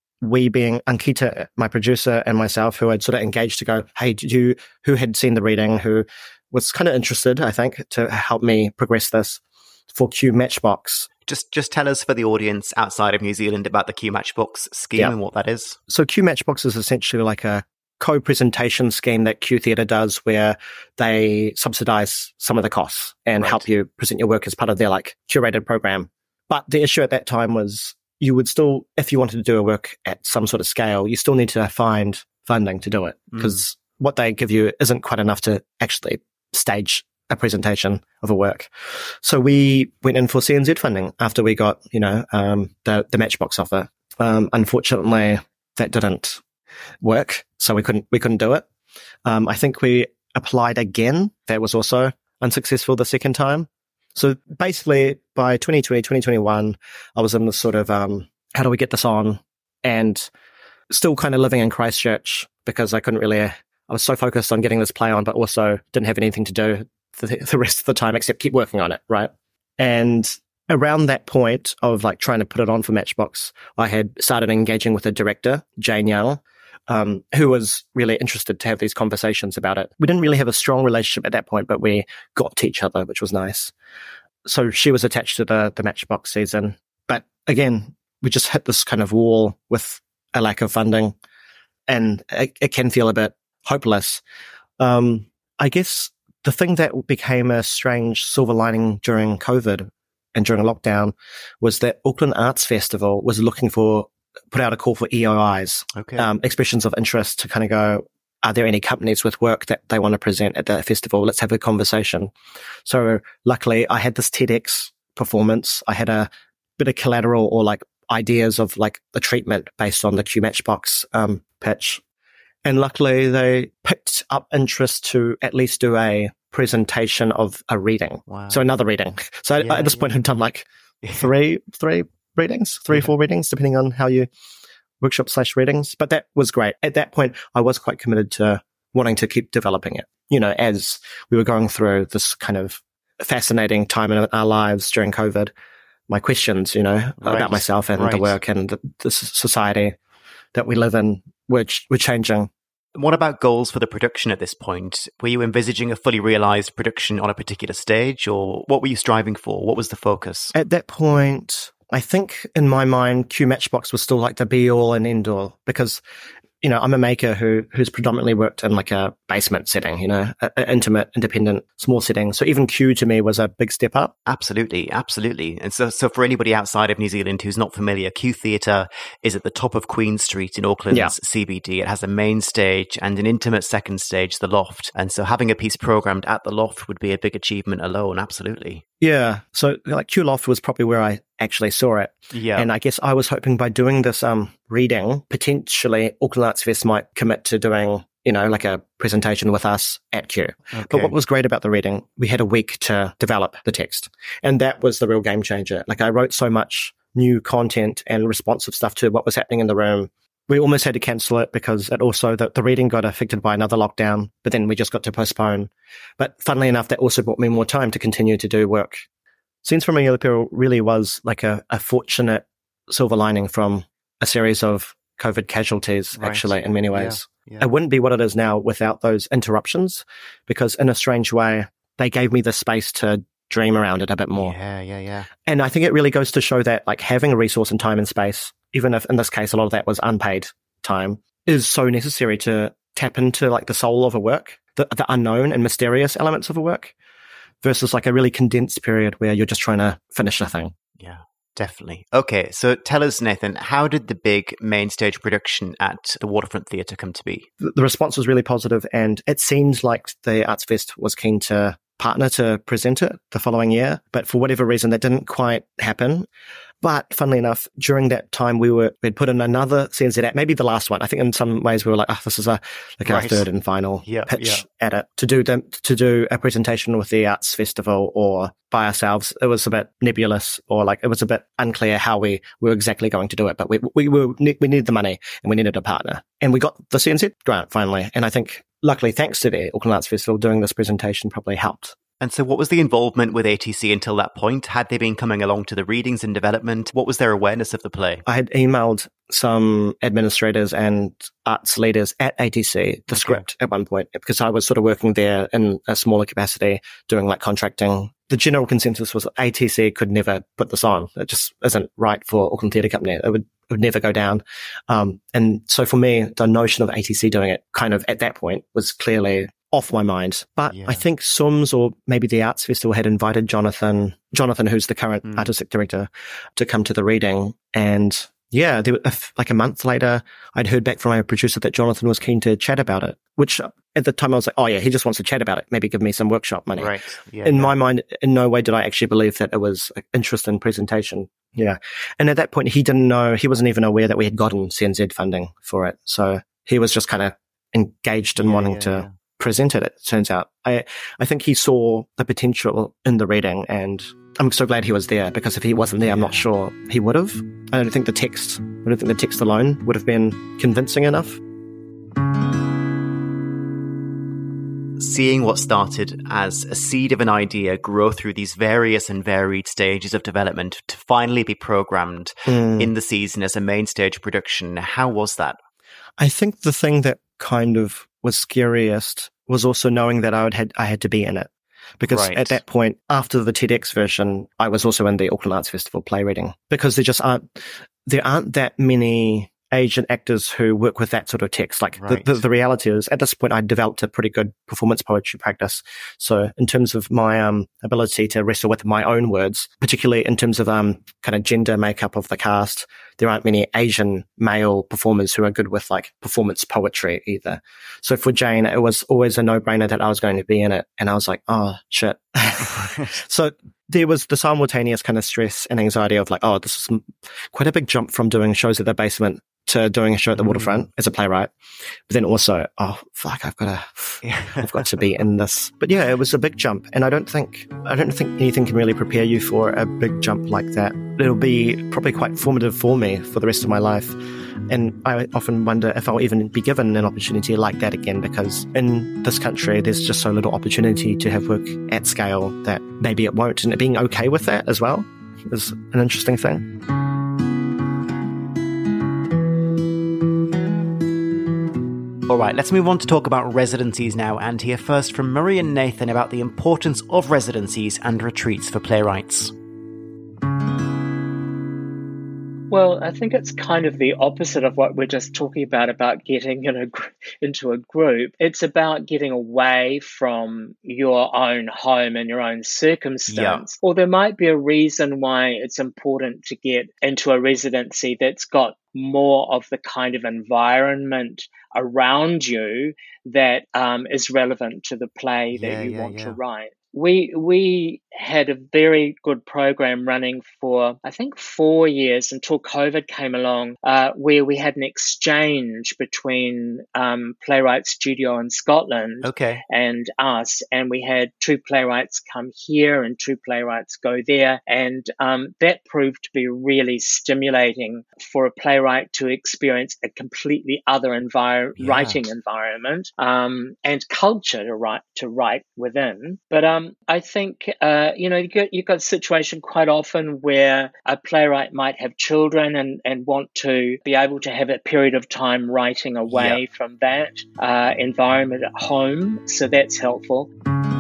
we being Ankita, my producer, and myself, who had sort of engaged to go, hey, did you, who had seen the reading, who was kind of interested, I think, to help me progress this for Q Matchbox. Just just tell us for the audience outside of New Zealand about the Q Matchbox scheme yeah. and what that is. So Q Matchbox is essentially like a co-presentation scheme that Q Theatre does, where they subsidize some of the costs and right. help you present your work as part of their like curated program. But the issue at that time was you would still, if you wanted to do a work at some sort of scale, you still need to find funding to do it, because mm. what they give you isn't quite enough to actually stage a presentation of a work. So we went in for C N Z funding after we got, you know, um, the, the Matchbox offer. Um, unfortunately, that didn't work, so we couldn't, we couldn't do it. Um, I think we applied again. That was also unsuccessful the second time. So basically by twenty twenty, twenty twenty-one, I was in this sort of, um, how do we get this on? And still kind of living in Christchurch because I couldn't really, I was so focused on getting this play on, but also didn't have anything to do the, the rest of the time except keep working on it, right? And around that point of like trying to put it on for Matchbox, I had started engaging with a director, Jane Young, um, who was really interested to have these conversations about it. We didn't really have a strong relationship at that point, but we got to each other, which was nice. So she was attached to the, the Matchbox season. But again, we just hit this kind of wall with a lack of funding, and it, it can feel a bit hopeless. Um, I guess the thing that became a strange silver lining during COVID and during lockdown was that Auckland Arts Festival was looking for, put out a call for E O Is, okay. um, expressions of interest, to kind of go, are there any companies with work that they want to present at the festival? Let's have a conversation. So luckily I had this TEDx performance. I had a bit of collateral or like ideas of like the treatment based on the Q Matchbox um, pitch. And luckily they picked up interest to at least do a presentation of a reading. Wow. So another reading. So yeah, at this yeah. point I'd done like three, three readings, three or four readings, depending on how you workshop slash readings. But that was great. At that point, I was quite committed to wanting to keep developing it. You know, as we were going through this kind of fascinating time in our lives during COVID, my questions, you know, right. about myself and right. the work and the, the society that we live in, which we're changing. What about goals for the production at this point? Were you envisaging a fully realized production on a particular stage, or what were you striving for? What was the focus? At that point, I think in my mind, Q Matchbox was still like the be all and end all, because, you know, I'm a maker who who's predominantly worked in like a basement setting, you know, a, a intimate, independent, small setting. So even Q to me was a big step up. Absolutely, absolutely. And so, so for anybody outside of New Zealand who's not familiar, Q Theatre is at the top of Queen Street in Auckland's yeah. C B D. It has a main stage and an intimate second stage, the Loft. And so having a piece programmed at the Loft would be a big achievement alone. Absolutely. Yeah. So like Q Loft was probably where I actually saw it. Yeah. And I guess I was hoping by doing this um reading, potentially Auckland Arts Fest might commit to doing, you know, like a presentation with us at Q. Okay. But what was great about the reading, we had a week to develop the text. And that was the real game changer. Like I wrote so much new content and responsive stuff to what was happening in the room. We almost had to cancel it because it also, the, the reading got affected by another lockdown, but then we just got to postpone. But funnily enough, that also brought me more time to continue to do work. Scenes from a Yellow Peril really was like a, a fortunate silver lining from a series of COVID casualties, right. actually, in many ways. Yeah, yeah. It wouldn't be what it is now without those interruptions, because in a strange way, they gave me the space to dream around it a bit more. Yeah, yeah, yeah. And I think it really goes to show that like having a resource and time and space, even if in this case a lot of that was unpaid time, is so necessary to tap into like the soul of a work, the, the unknown and mysterious elements of a work, versus like a really condensed period where you're just trying to finish a thing. Yeah, definitely. Okay, so tell us, Nathan, how did the big main stage production at the Waterfront Theatre come to be? The, the response was really positive, and it seems like the Arts Fest was keen to partner to present it the following year, but for whatever reason that didn't quite happen. But funnily enough, during that time we were we'd put in another C N Z act, maybe the last one. I think in some ways we were like, oh, this is a like right. our third and final yep, pitch yep. at it to do the, to do a presentation with the Arts Festival or by ourselves. It was a bit nebulous, or like it was a bit unclear how we were exactly going to do it. But we we were we needed the money and we needed a partner, and we got the C N Z grant finally. And I think luckily, thanks to the Auckland Arts Festival, doing this presentation probably helped. And so what was the involvement with A T C until that point? Had they been coming along to the readings and development? What was their awareness of the play? I had emailed some administrators and arts leaders at A T C, the okay. script at one point, because I was sort of working there in a smaller capacity, doing like contracting. The general consensus was A T C could never put this on. It just isn't right for Auckland Theatre Company. It would, it would never go down. Um, and so for me, the notion of A T C doing it kind of at that point was clearly off my mind. But yeah. I think S U M S or maybe the Arts Festival had invited Jonathan, Jonathan, who's the current mm. artistic director, to come to the reading. And yeah, there, like a month later, I'd heard back from my producer that Jonathan was keen to chat about it, which at the time I was like, oh yeah, he just wants to chat about it. Maybe give me some workshop money. Right. Yeah, in yeah. my mind, in no way did I actually believe that it was interest in presentation. Yeah. And at that point, he didn't know, he wasn't even aware that we had gotten C N Z funding for it. So he was just kind of engaged in yeah, wanting yeah, to yeah. present it, it turns out. I I think he saw the potential in the reading, and I'm so glad he was there, because if he wasn't there, I'm not sure he would have. I don't think the text, I don't think the text alone would have been convincing enough. Seeing what started as a seed of an idea grow through these various and varied stages of development to finally be programmed mm. in the season as a main stage production, how was that? I think the thing that kind of was scariest was also knowing that I would had I had to be in it, because right. at that point, after the TEDx version, I was also in the Auckland Arts Festival play reading, because there just aren't there aren't that many Asian actors who work with that sort of text. Like right. the, the the reality is, at this point, I developed a pretty good performance poetry practice. So in terms of my um ability to wrestle with my own words, particularly in terms of um kind of gender makeup of the cast, there aren't many Asian male performers who are good with like performance poetry either. So for Jane, it was always a no-brainer that I was going to be in it. And I was like, oh, shit. So there was the simultaneous kind of stress and anxiety of like, oh, this is quite a big jump from doing shows at the basement to doing a show at the Waterfront as a playwright. But then also, oh, fuck, I've got to, I've got to be in this. But yeah, it was a big jump. And I don't think, I don't think anything can really prepare you for a big jump like that. It'll be probably quite formative for me for the rest of my life. And I often wonder if I'll even be given an opportunity like that again, because in this country, there's just so little opportunity to have work at scale that maybe it won't. And being okay with that as well. is an interesting thing. All right, let's move on to talk about residencies now and hear first from Murray and Nathan about the importance of residencies and retreats for playwrights. Well, I think it's kind of the opposite of what we're just talking about, about getting in a, into a group. It's about getting away from your own home and your own circumstance. Yeah. Or there might be a reason why it's important to get into a residency that's got more of the kind of environment around you that um, is relevant to the play that yeah, you yeah, want yeah. to write. We we had a very good program running for, I think, four years until COVID came along, uh, where we had an exchange between um, Playwright Studio in Scotland okay. and us. And we had two playwrights come here and two playwrights go there. And um, that proved to be really stimulating for a playwright to experience a completely other envir- yeah. writing environment um, and culture to write, to write within. But um, I think, uh, you know, you get, you've got a situation quite often where a playwright might have children and, and want to be able to have a period of time writing away yep. from that uh, environment at home. So that's helpful.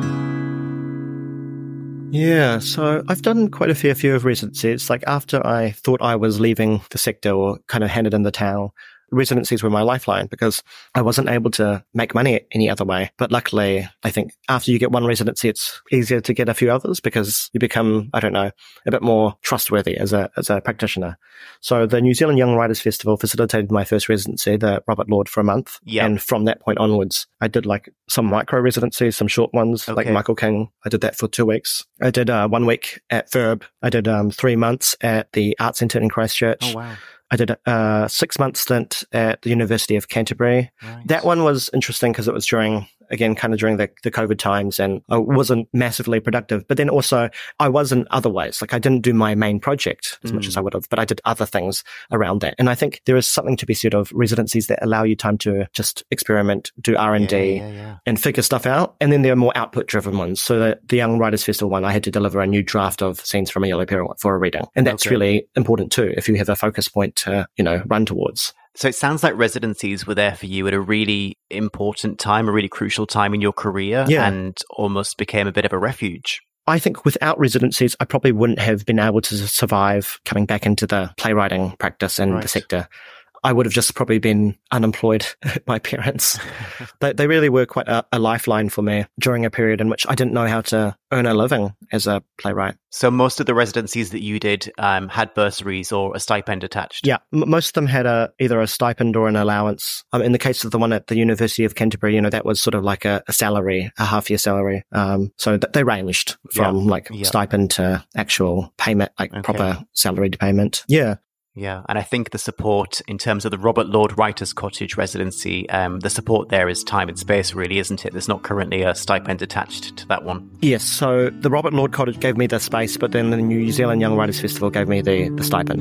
Yeah, so I've done quite a fair few of residencies. Like after I thought I was leaving the sector or kind of handed in the towel, residencies were my lifeline because I wasn't able to make money any other way. But luckily, I think after you get one residency, it's easier to get a few others because you become, I don't know, a bit more trustworthy as a as a practitioner. So the New Zealand Young Writers Festival facilitated my first residency, the Robert Lord, for a month. Yep. And from that point onwards, I did like some micro residencies, some short ones, okay. like Michael King. I did that for two weeks. I did uh, one week at F E R B. I did um, three months at the Arts Centre in Christchurch. Oh, wow. I did a uh, six-month stint at the University of Canterbury. Right. That one was interesting because it was during, again, kind of during the, the COVID times, and I wasn't massively productive. But then also, I was in other ways. Like, I didn't do my main project as mm. much as I would have, but I did other things around that. And I think there is something to be said of residencies that allow you time to just experiment, do R and D, yeah, yeah, yeah. and figure stuff out. And then there are more output-driven ones. So the, the Young Writers Festival one, I had to deliver a new draft of Scenes from a Yellow Peril for a reading. And that's okay. really important too, if you have a focus point to, you know, run towards. So it sounds like residencies were there for you at a really important time, a really crucial time in your career, yeah. and almost became a bit of a refuge. I think without residencies, I probably wouldn't have been able to survive coming back into the playwriting practice and right. the sector. I would have just probably been unemployed at my parents. they, they really were quite a, a lifeline for me during a period in which I didn't know how to earn a living as a playwright. So most of the residencies that you did um, had bursaries or a stipend attached? Yeah, m- most of them had a, either a stipend or an allowance. Um, in the case of the one at the University of Canterbury, you know, that was sort of like a, a salary, a half-year salary. Um, so th- they ranged from yeah. like yeah. stipend to actual payment, like okay. proper salaried payment. Yeah. Yeah, and I think the support in terms of the Robert Lord Writers' Cottage residency, um, the support there is time and space, really, isn't it? There's not currently a stipend attached to that one. Yes, so the Robert Lord Cottage gave me the space, but then the New Zealand Young Writers Festival gave me the, the stipend.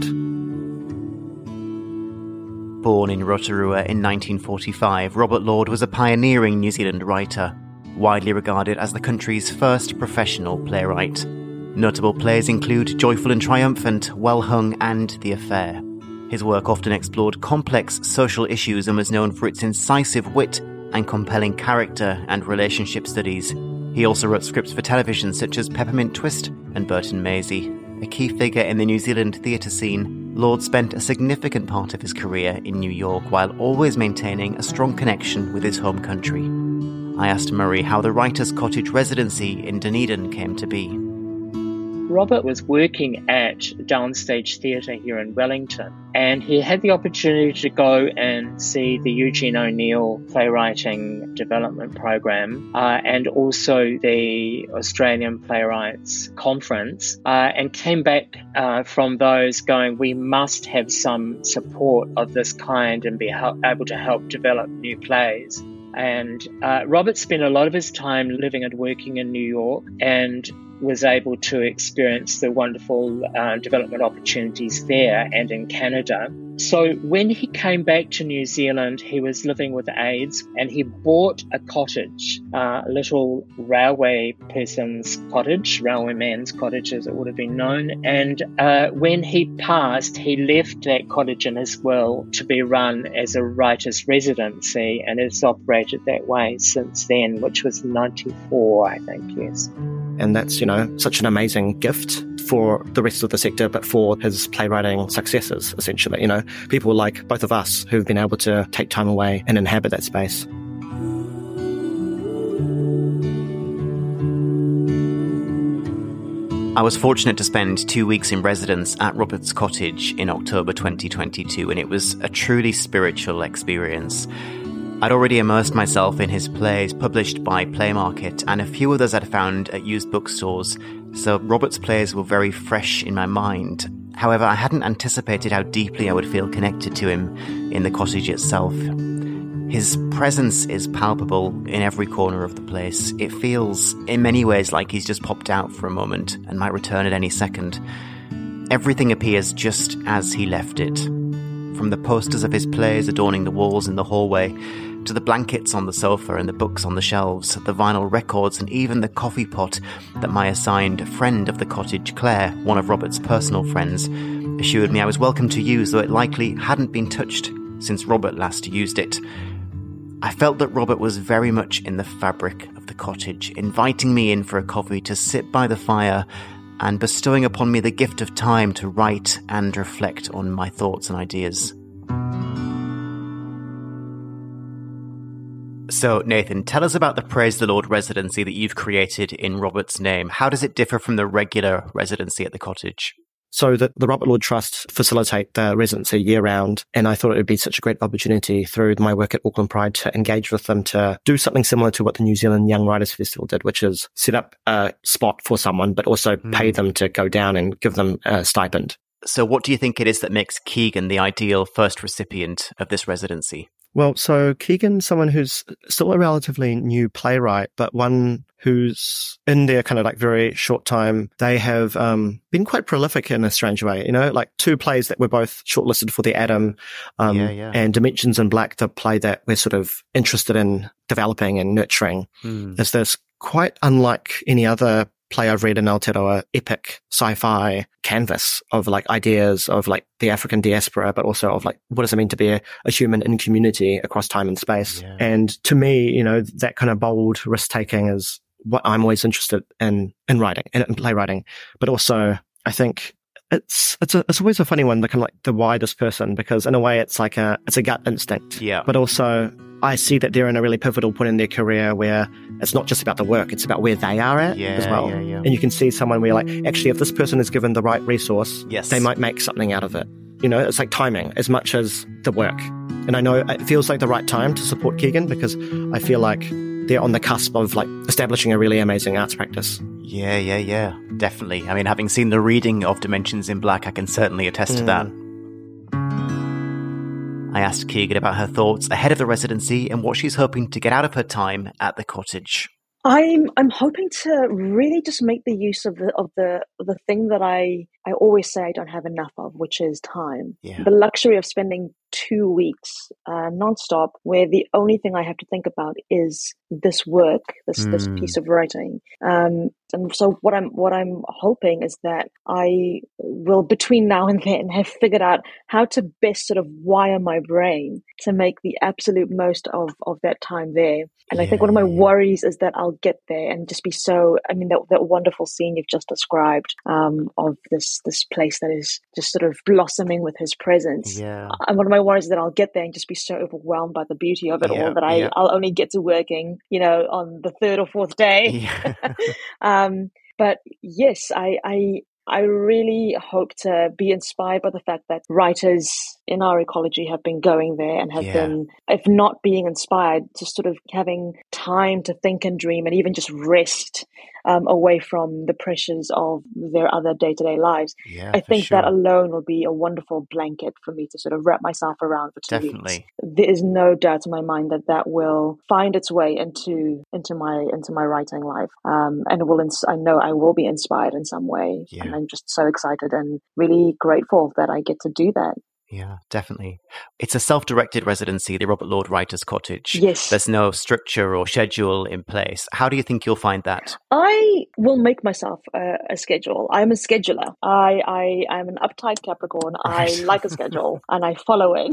Born in Rotorua in nineteen forty-five, Robert Lord was a pioneering New Zealand writer, widely regarded as the country's first professional playwright. Notable plays include Joyful and Triumphant, Well Hung, and The Affair. His work often explored complex social issues and was known for its incisive wit and compelling character and relationship studies. He also wrote scripts for television such as Peppermint Twist and Burton Maisie. A key figure in the New Zealand theatre scene, Lord spent a significant part of his career in New York while always maintaining a strong connection with his home country. I asked Murray how the Writers' Cottage residency in Dunedin came to be. Robert was working at Downstage Theatre here in Wellington, and he had the opportunity to go and see the Eugene O'Neill Playwriting Development Program uh, and also the Australian Playwrights Conference, uh, and came back uh, from those going, we must have some support of this kind and be help- able to help develop new plays. And uh, Robert spent a lot of his time living and working in New York and was able to experience the wonderful uh, development opportunities there and in Canada. So when he came back to New Zealand, he was living with AIDS, and he bought a cottage, uh, a little railway person's cottage, railway man's cottage as it would have been known. And uh, when he passed, he left that cottage in his will to be run as a writer's residency, and it's operated that way since then, which was ninety-four, I think, yes. And that's, you know, such an amazing gift for the rest of the sector, but for his playwriting successors, essentially. You know, people like both of us who've been able to take time away and inhabit that space. I was fortunate to spend two weeks in residence at Robert's Cottage in October twenty twenty-two, and it was a truly spiritual experience. I'd already immersed myself in his plays published by Playmarket and a few others I'd found at used bookstores, so Robert's plays were very fresh in my mind. However, I hadn't anticipated how deeply I would feel connected to him in the cottage itself. His presence is palpable in every corner of the place. It feels, in many ways, like he's just popped out for a moment and might return at any second. Everything appears just as he left it. From the posters of his plays adorning the walls in the hallway, to the blankets on the sofa and the books on the shelves, the vinyl records and even the coffee pot that my assigned friend of the cottage, Claire, one of Robert's personal friends, assured me I was welcome to use, though it likely hadn't been touched since Robert last used it. I felt that Robert was very much in the fabric of the cottage, inviting me in for a coffee to sit by the fire and bestowing upon me the gift of time to write and reflect on my thoughts and ideas. So, Nathan, tell us about the Praise the Lord residency that you've created in Robert's name. How does it differ from the regular residency at the cottage? So the, the Robert Lord Trust facilitate the residency year-round, and I thought it would be such a great opportunity through my work at Auckland Pride to engage with them to do something similar to what the New Zealand Young Writers Festival did, which is set up a spot for someone, but also mm. pay them to go down and give them a stipend. So what do you think it is that makes Keegan the ideal first recipient of this residency? Well, so Keegan's someone who's still a relatively new playwright, but one who's in their kind of like very short time, they have um, been quite prolific in a strange way. You know, like two plays that were both shortlisted for the Adam um, yeah, yeah. and Dimensions in Black, the play that we're sort of interested in developing and nurturing. Mm. Is this quite unlike any other play I've read in Aotearoa, epic sci-fi canvas of like ideas of like the African diaspora, but also of like what does it mean to be a, a human in community across time and space. Yeah. And to me, you know, that kind of bold risk taking is what I'm always interested in in writing and in playwriting. But also, I think it's it's a, it's always a funny one, the kind of like the widest person, because in a way it's like a it's a gut instinct. Yeah. But also, I see that they're in a really pivotal point in their career where it's not just about the work, it's about where they are at yeah, as well. Yeah, yeah. And you can see someone where like, actually, if this person is given the right resource, yes. they might make something out of it. You know, it's like timing as much as the work. And I know it feels like the right time to support Keegan because I feel like they're on the cusp of like establishing a really amazing arts practice. Yeah, yeah, yeah, definitely. I mean, having seen the reading of Dimensions in Black, I can certainly attest mm. to that. I asked Keegan about her thoughts ahead of the residency and what she's hoping to get out of her time at the cottage. I'm I'm hoping to really just make the use of the of the of the thing that I I always say I don't have enough of, which is time. Yeah. The luxury of spending two weeks uh, nonstop, where the only thing I have to think about is this work, this mm. this piece of writing. Um, and so what I'm what I'm hoping is that I will, between now and then, have figured out how to best sort of wire my brain to make the absolute most of of that time there. And yeah, I think one of my yeah. worries is that I'll get there and just be so. I mean, that that wonderful scene you've just described um, of this this place that is just sort of blossoming with his presence. Yeah. And one of my worries is that I'll get there and just be so overwhelmed by the beauty of it yeah, all that I, yeah. I'll only get to working, you know, on the third or fourth day. Yeah. um, but yes, I, I, I really hope to be inspired by the fact that writers in our ecology have been going there and have yeah. been, if not being inspired, just sort of having time to think and dream and even just rest um, away from the pressures of their other day-to-day lives. Yeah, I think sure. that alone will be a wonderful blanket for me to sort of wrap myself around for two Definitely. weeks. There is no doubt in my mind that that will find its way into into my into my writing life, um, and it will. Ins- I know I will be inspired in some way, yeah. and I'm just so excited and really grateful that I get to do that. Yeah, definitely. It's a self-directed residency, the Robert Lord Writers' Cottage. Yes. There's no structure or schedule in place. How do you think you'll find that? I will make myself a, a schedule. I'm a scheduler. I, I, I'm an uptight Capricorn. Right. I like a schedule and I follow it.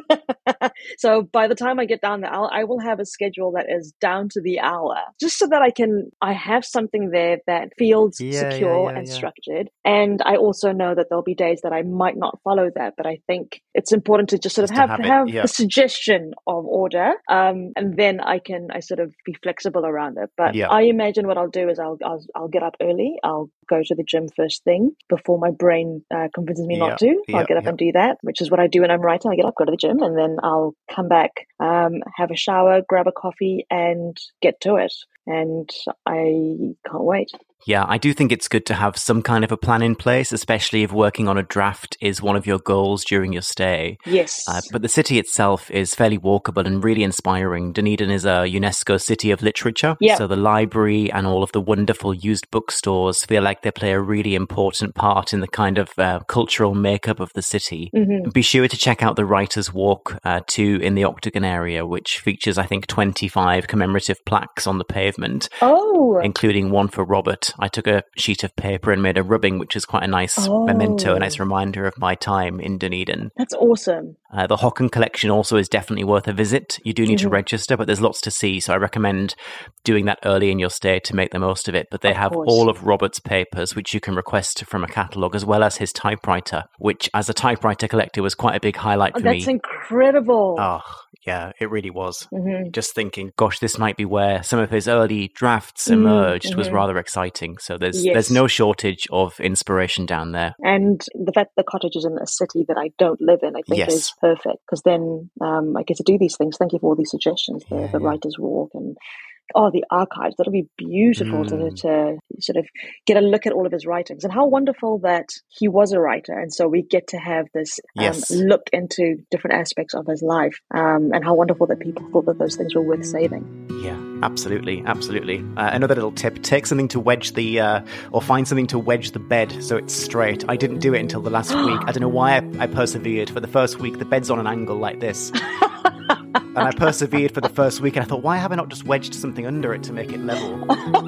So by the time I get down there, I'll, I will have a schedule that is down to the hour, just so that I can, I have something there that feels Yeah, secure yeah, yeah, and yeah. structured. And I also know that there'll be days that I might not follow that, but I think it's important to just sort Just of to have have have, it, yeah. the suggestion of order, um, and then I can I sort of be flexible around it. But Yeah. I imagine what I'll do is I'll I'll, I'll get up early. I'll go to the gym first thing before my brain uh, convinces me Yeah, not to. yeah, I'll get up yeah. and do that, which is what I do when I'm writing. I get up, go to the gym, and then I'll come back, um, have a shower, grab a coffee, and get to it. And I can't wait. Yeah, I do think it's good to have some kind of a plan in place, especially if working on a draft is one of your goals during your stay. Yes. Uh, but the city itself is fairly walkable and really inspiring. Dunedin is a UNESCO City of Literature. Yeah. So the library and all of the wonderful used bookstores feel like they play a really important part in the kind of uh, cultural makeup of the city. Mm-hmm. Be sure to check out the Writers' Walk uh, too in the Octagon area, which features, I think, twenty-five commemorative plaques on the pavement, Oh. including one for Robert. I took a sheet of paper and made a rubbing, which is quite a nice Oh. memento, a nice reminder of my time in Dunedin. That's awesome. Uh, the Hocken collection also is definitely worth a visit. You do need Mm-hmm. to register, but there's lots to see. So I recommend doing that early in your stay to make the most of it. But they Of have course. all of Robert's papers, which you can request from a catalogue, as well as his typewriter, which as a typewriter collector was quite a big highlight Oh, for that's me. incredible. Oh, yeah, it really was. Mm-hmm. Just thinking, gosh, this might be where some of his early drafts Mm, emerged was mhm. rather exciting. So there's Yes. there's no shortage of inspiration down there. And the fact that the cottage is in a city that I don't live in, I think Yes. is perfect, because then um, I get to do these things. Thank you for all these suggestions, the, Yeah, the yeah. Writer's Walk and oh, the archives. That'll be beautiful to, Mm. to sort of get a look at all of his writings. And how wonderful that he was a writer. And so we get to have this um, Yes. look into different aspects of his life. Um, and how wonderful that people thought that those things were worth saving. Yeah, absolutely, absolutely. Uh, another little tip, take something to wedge the, uh, or find something to wedge the bed so it's straight. I didn't do it until the last week. I don't know why I, I persevered. For the first week, the bed's on an angle like this. And I persevered for the first week, and I thought, why have I not just wedged something under it to make it level?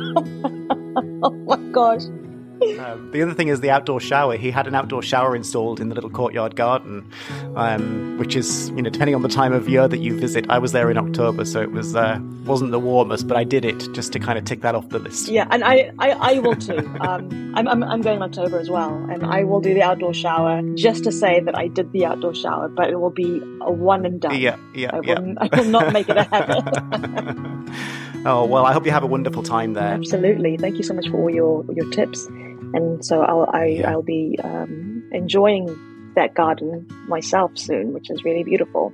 Oh my gosh. Um, the other thing is the outdoor shower. He had an outdoor shower installed in the little courtyard garden, um, which is, you know, depending on the time of year that you visit. I was there in October, so it was uh, wasn't the warmest, but I did it just to kind of tick that off the list. Yeah, and I, I, I will too. Um, I'm, I'm, I'm going in October as well, and I will do the outdoor shower just to say that I did the outdoor shower, but it will be a one and done. Yeah, yeah, I will, yeah. I will not make it a habit. Oh, well, I hope you have a wonderful time there. Absolutely. Thank you so much for all your, your tips. And so I'll, I, Yeah. I'll be um, enjoying that garden myself soon, which is really beautiful.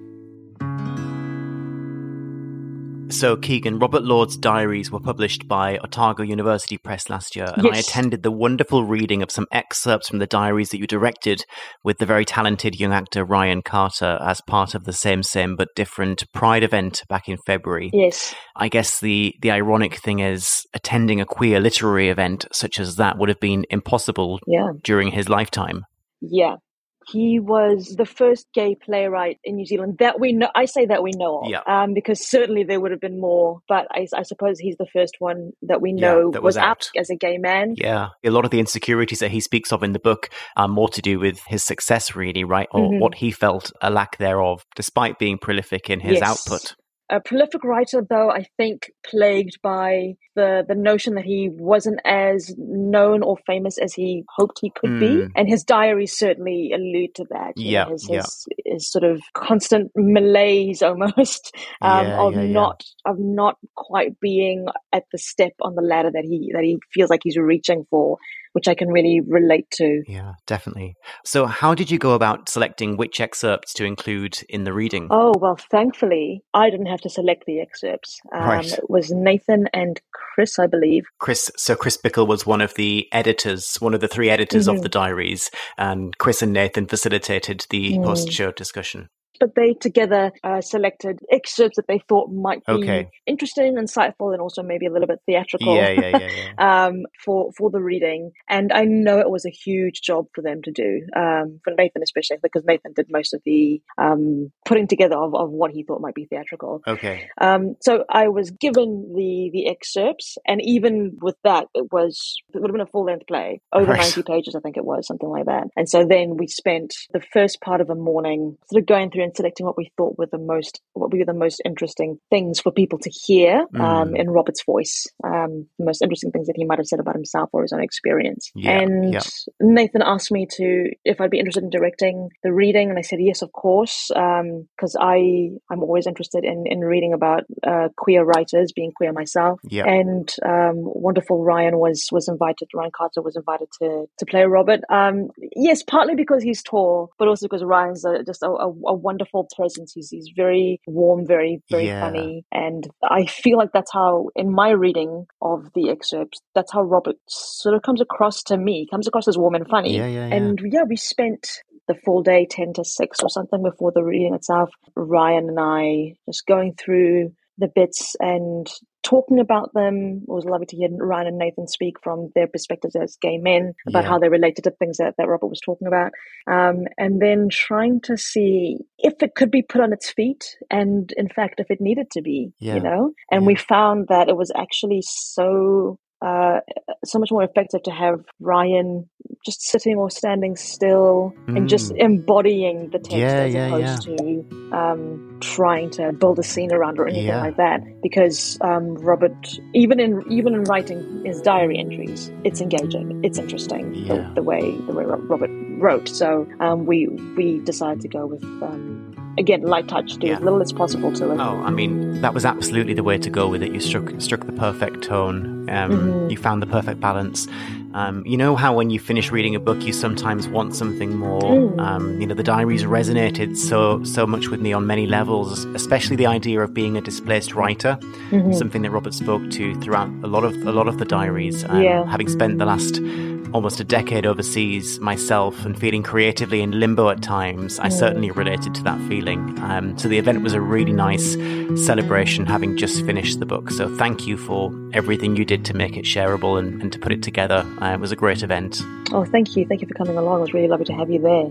So, Keegan, Robert Lord's diaries were published by Otago University Press last year, and I Yes. attended the wonderful reading of some excerpts from the diaries that you directed with the very talented young actor Ryan Carter as part of the Same Same But Different Pride event back in February. Yes. I guess the, the ironic thing is attending a queer literary event such as that would have been impossible Yeah. during his lifetime. Yeah. He was the first gay playwright in New Zealand that we know. I say that we know of, Yeah. um, because certainly there would have been more. But I, I suppose he's the first one that we Yeah, know that was, was out out. as a gay man. Yeah. A lot of the insecurities that he speaks of in the book are more to do with his success, really, right? Or Mhm. what he felt a lack thereof, despite being prolific in his Yes. output. A prolific writer, though, I think plagued by the the notion that he wasn't as known or famous as he hoped he could be. Mm. And his diaries certainly allude to that. You Yeah, know, his, yeah. his, his sort of constant malaise almost um, Yeah, of yeah, yeah. not of not quite being at the step on the ladder that he that he feels like he's reaching for, which I can really relate to. Yeah, definitely. So how did you go about selecting which excerpts to include in the reading? Oh, well, thankfully, I didn't have to select the excerpts. Um, Right. It was Nathan and Chris, I believe. Chris, so Chris Bickle was one of the editors, one of the three editors Mhm. of the diaries, and Chris and Nathan facilitated the Mm. post-show discussion. but they together uh, selected excerpts that they thought might be okay. interesting, insightful, and also maybe a little bit theatrical yeah, yeah, yeah, yeah. um, for, for the reading. And I know it was a huge job for them to do, um, for Nathan especially, because Nathan did most of the um, putting together of, of what he thought might be theatrical. Okay. Um, so I was given the the excerpts, and even with that, it was it would have been a full length play, over Right. ninety pages, I think it was, something like that. And so then we spent the first part of a morning sort of going through and selecting what we thought were the most what were the most interesting things for people to hear um, Mm. in Robert's voice, um, the most interesting things that he might have said about himself or his own experience. Yeah, and yeah. Nathan asked me to if I'd be interested in directing the reading, and I said yes, of course, because um, I I'm always interested in in reading about uh, queer writers, being queer myself. Yeah. And um, wonderful Ryan was was invited. Ryan Carter was invited to to play Robert. Um, yes, partly because he's tall, but also because Ryan's a, just a, a, a wonderful presence. He's he's very warm, very very Yeah. funny, and I feel like that's how, in my reading of the excerpts, that's how Robert sort of comes across to me. Comes across as warm and funny. Yeah, yeah, yeah. And yeah, we spent the full day, ten to six or something, before the reading itself. Ryan and I just going through the bits and talking about them. It was lovely to hear Ryan and Nathan speak from their perspectives as gay men about Yeah. how they related to things that, that Robert was talking about. Um, and then trying to see if it could be put on its feet, and in fact, if it needed to be, Yeah. you know. And Yeah. we found that it was actually so uh, so much more effective to have Ryan just sitting or standing still and just Mm. embodying the text, Yeah, as yeah, opposed to um, trying to build a scene around or anything Yeah. like that. Because um, Robert, even in even in writing his diary entries, it's engaging, it's interesting, Yeah. the, the way the way Ro- Robert wrote. So um, we we decided to go with um, again light touch, do Yeah. as little as possible to it. Oh, I mean, that was absolutely the way to go with it. You struck struck the perfect tone. Um, Mhm. You found the perfect balance. Um, you know how when you finish reading a book, you sometimes want something more. Mm. Um, you know, the diaries resonated so so much with me on many levels, especially the idea of being a displaced writer, Mhm. something that Robert spoke to throughout a lot of a lot of the diaries. Um, Yeah. Having spent the last almost a decade overseas myself and feeling creatively in limbo at times, I Mm. certainly related to that feeling. Um, so the event was a really nice celebration, having just finished the book. So thank you for everything you did to make it shareable and, and to put it together. Uh, it was a great event. Oh, thank you. Thank you for coming along. It was really lovely to have you there.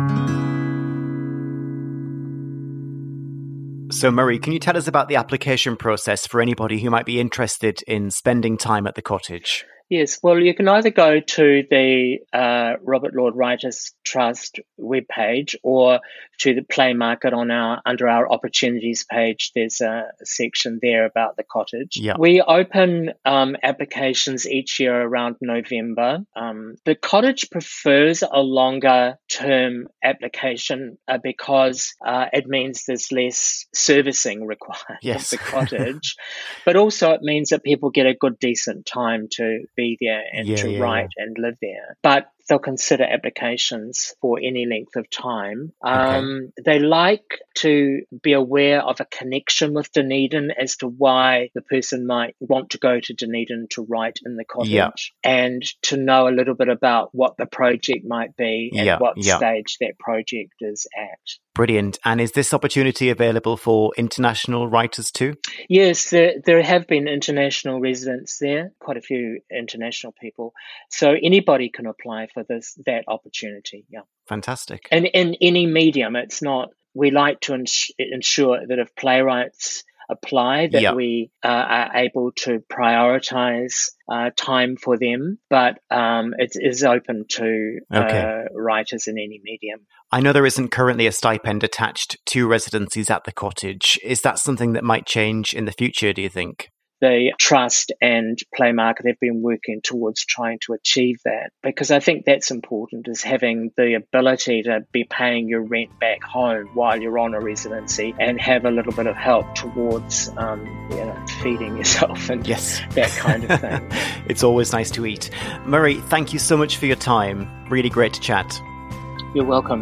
So Murray, can you tell us about the application process for anybody who might be interested in spending time at the cottage? Yes, well, you can either go to the uh, Robert Lord Writers Trust webpage or to the Play Market on our under our opportunities page. There's a section there about the cottage. Yeah. We open um, applications each year around November. Um, the cottage prefers a longer term application uh, because uh, it means there's less servicing required Yes. of the cottage, but also it means that people get a good, decent time to be there and Yeah, to yeah, write and live there. But they'll consider applications for any length of time. Um, They like to be aware of a connection with Dunedin as to why the person might want to go to Dunedin to write in the cottage, Yeah. and to know a little bit about what the project might be and Yeah, what yeah. stage that project is at. Brilliant. And is this opportunity available for international writers too? Yes, there, there have been international residents there, quite a few international people. So anybody can apply for this that opportunity. Yeah, Fantastic. and in any medium, it's not. We like to ins- ensure that if playwrights apply, that Yeah. we uh, are able to prioritize uh, time for them. But um, it is open to Okay. uh, writers in any medium. I know there isn't currently a stipend attached to residencies at the cottage. Is that something that might change in the future, do you think? The Trust and Play Market have been working towards trying to achieve that, because I think that's important, is having the ability to be paying your rent back home while you're on a residency and have a little bit of help towards um, you know, feeding yourself and Yes. that kind of thing. It's always nice to eat. Murray, thank you so much for your time. Really great to chat. You're welcome.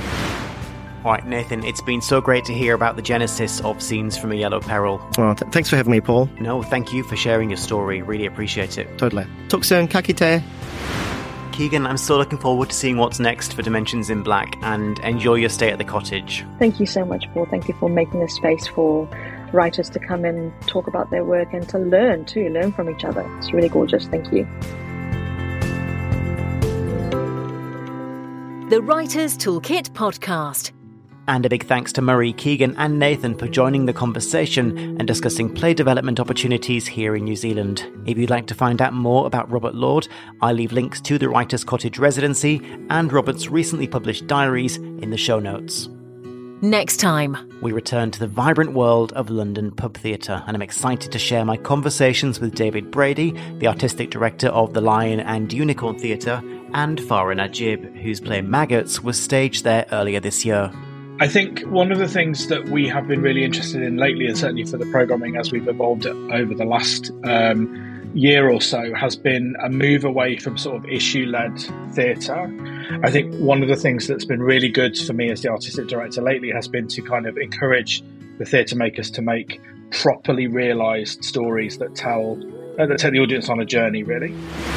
All right, Nathan, it's been so great to hear about the genesis of Scenes from a Yellow Peril. Well, th- thanks for having me, Paul. No, thank you for sharing your story. Really appreciate it. Totally. Talk soon. Ka kite. Keegan, I'm so looking forward to seeing what's next for Dimensions in Black, and enjoy your stay at the cottage. Thank you so much, Paul. Thank you for making a space for writers to come and talk about their work and to learn too, learn from each other. It's really gorgeous. Thank you. The Writers' Toolkit Podcast. And a big thanks to Murray, Keegan and Nathan for joining the conversation and discussing play development opportunities here in New Zealand. If you'd like to find out more about Robert Lord, I leave links to the Writers' Cottage residency and Robert's recently published diaries in the show notes. Next time, we return to the vibrant world of London pub theatre, and I'm excited to share my conversations with David Brady, the artistic director of the Lion and Unicorn Theatre, and Farah Najib, whose play Maggots was staged there earlier this year. I think one of the things that we have been really interested in lately, and certainly for the programming as we've evolved it over the last um, year or so, has been a move away from sort of issue-led theatre. I think one of the things that's been really good for me as the artistic director lately has been to kind of encourage the theatre makers to make properly realised stories that tell uh, that take the audience on a journey, really.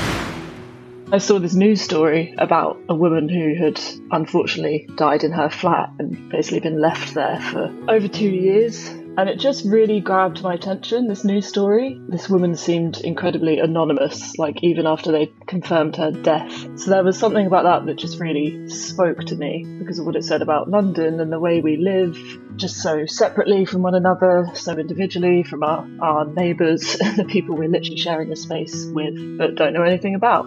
I saw this news story about a woman who had unfortunately died in her flat and basically been left there for over two years. And it just really grabbed my attention, this news story. This woman seemed incredibly anonymous, like even after they confirmed her death. So there was something about that that just really spoke to me because of what it said about London and the way we live, just so separately from one another, so individually from our, our neighbours, the people we're literally sharing a space with but don't know anything about.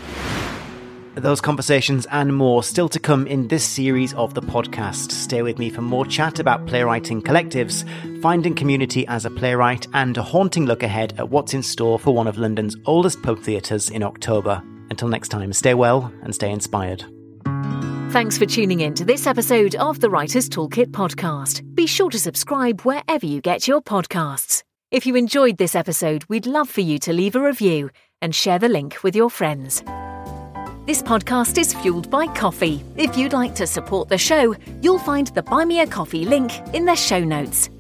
Those conversations and more still to come in this series of the podcast. Stay with me for more chat about playwriting collectives, finding community as a playwright, and a haunting look ahead at what's in store for one of London's oldest pub theatres in October. Until next time, stay well and stay inspired. Thanks for tuning in to this episode of the Writers' Toolkit podcast. Be sure to subscribe wherever you get your podcasts. If you enjoyed this episode, we'd love for you to leave a review and share the link with your friends. This podcast is fueled by coffee. If you'd like to support the show, you'll find the Buy Me a Coffee link in the show notes.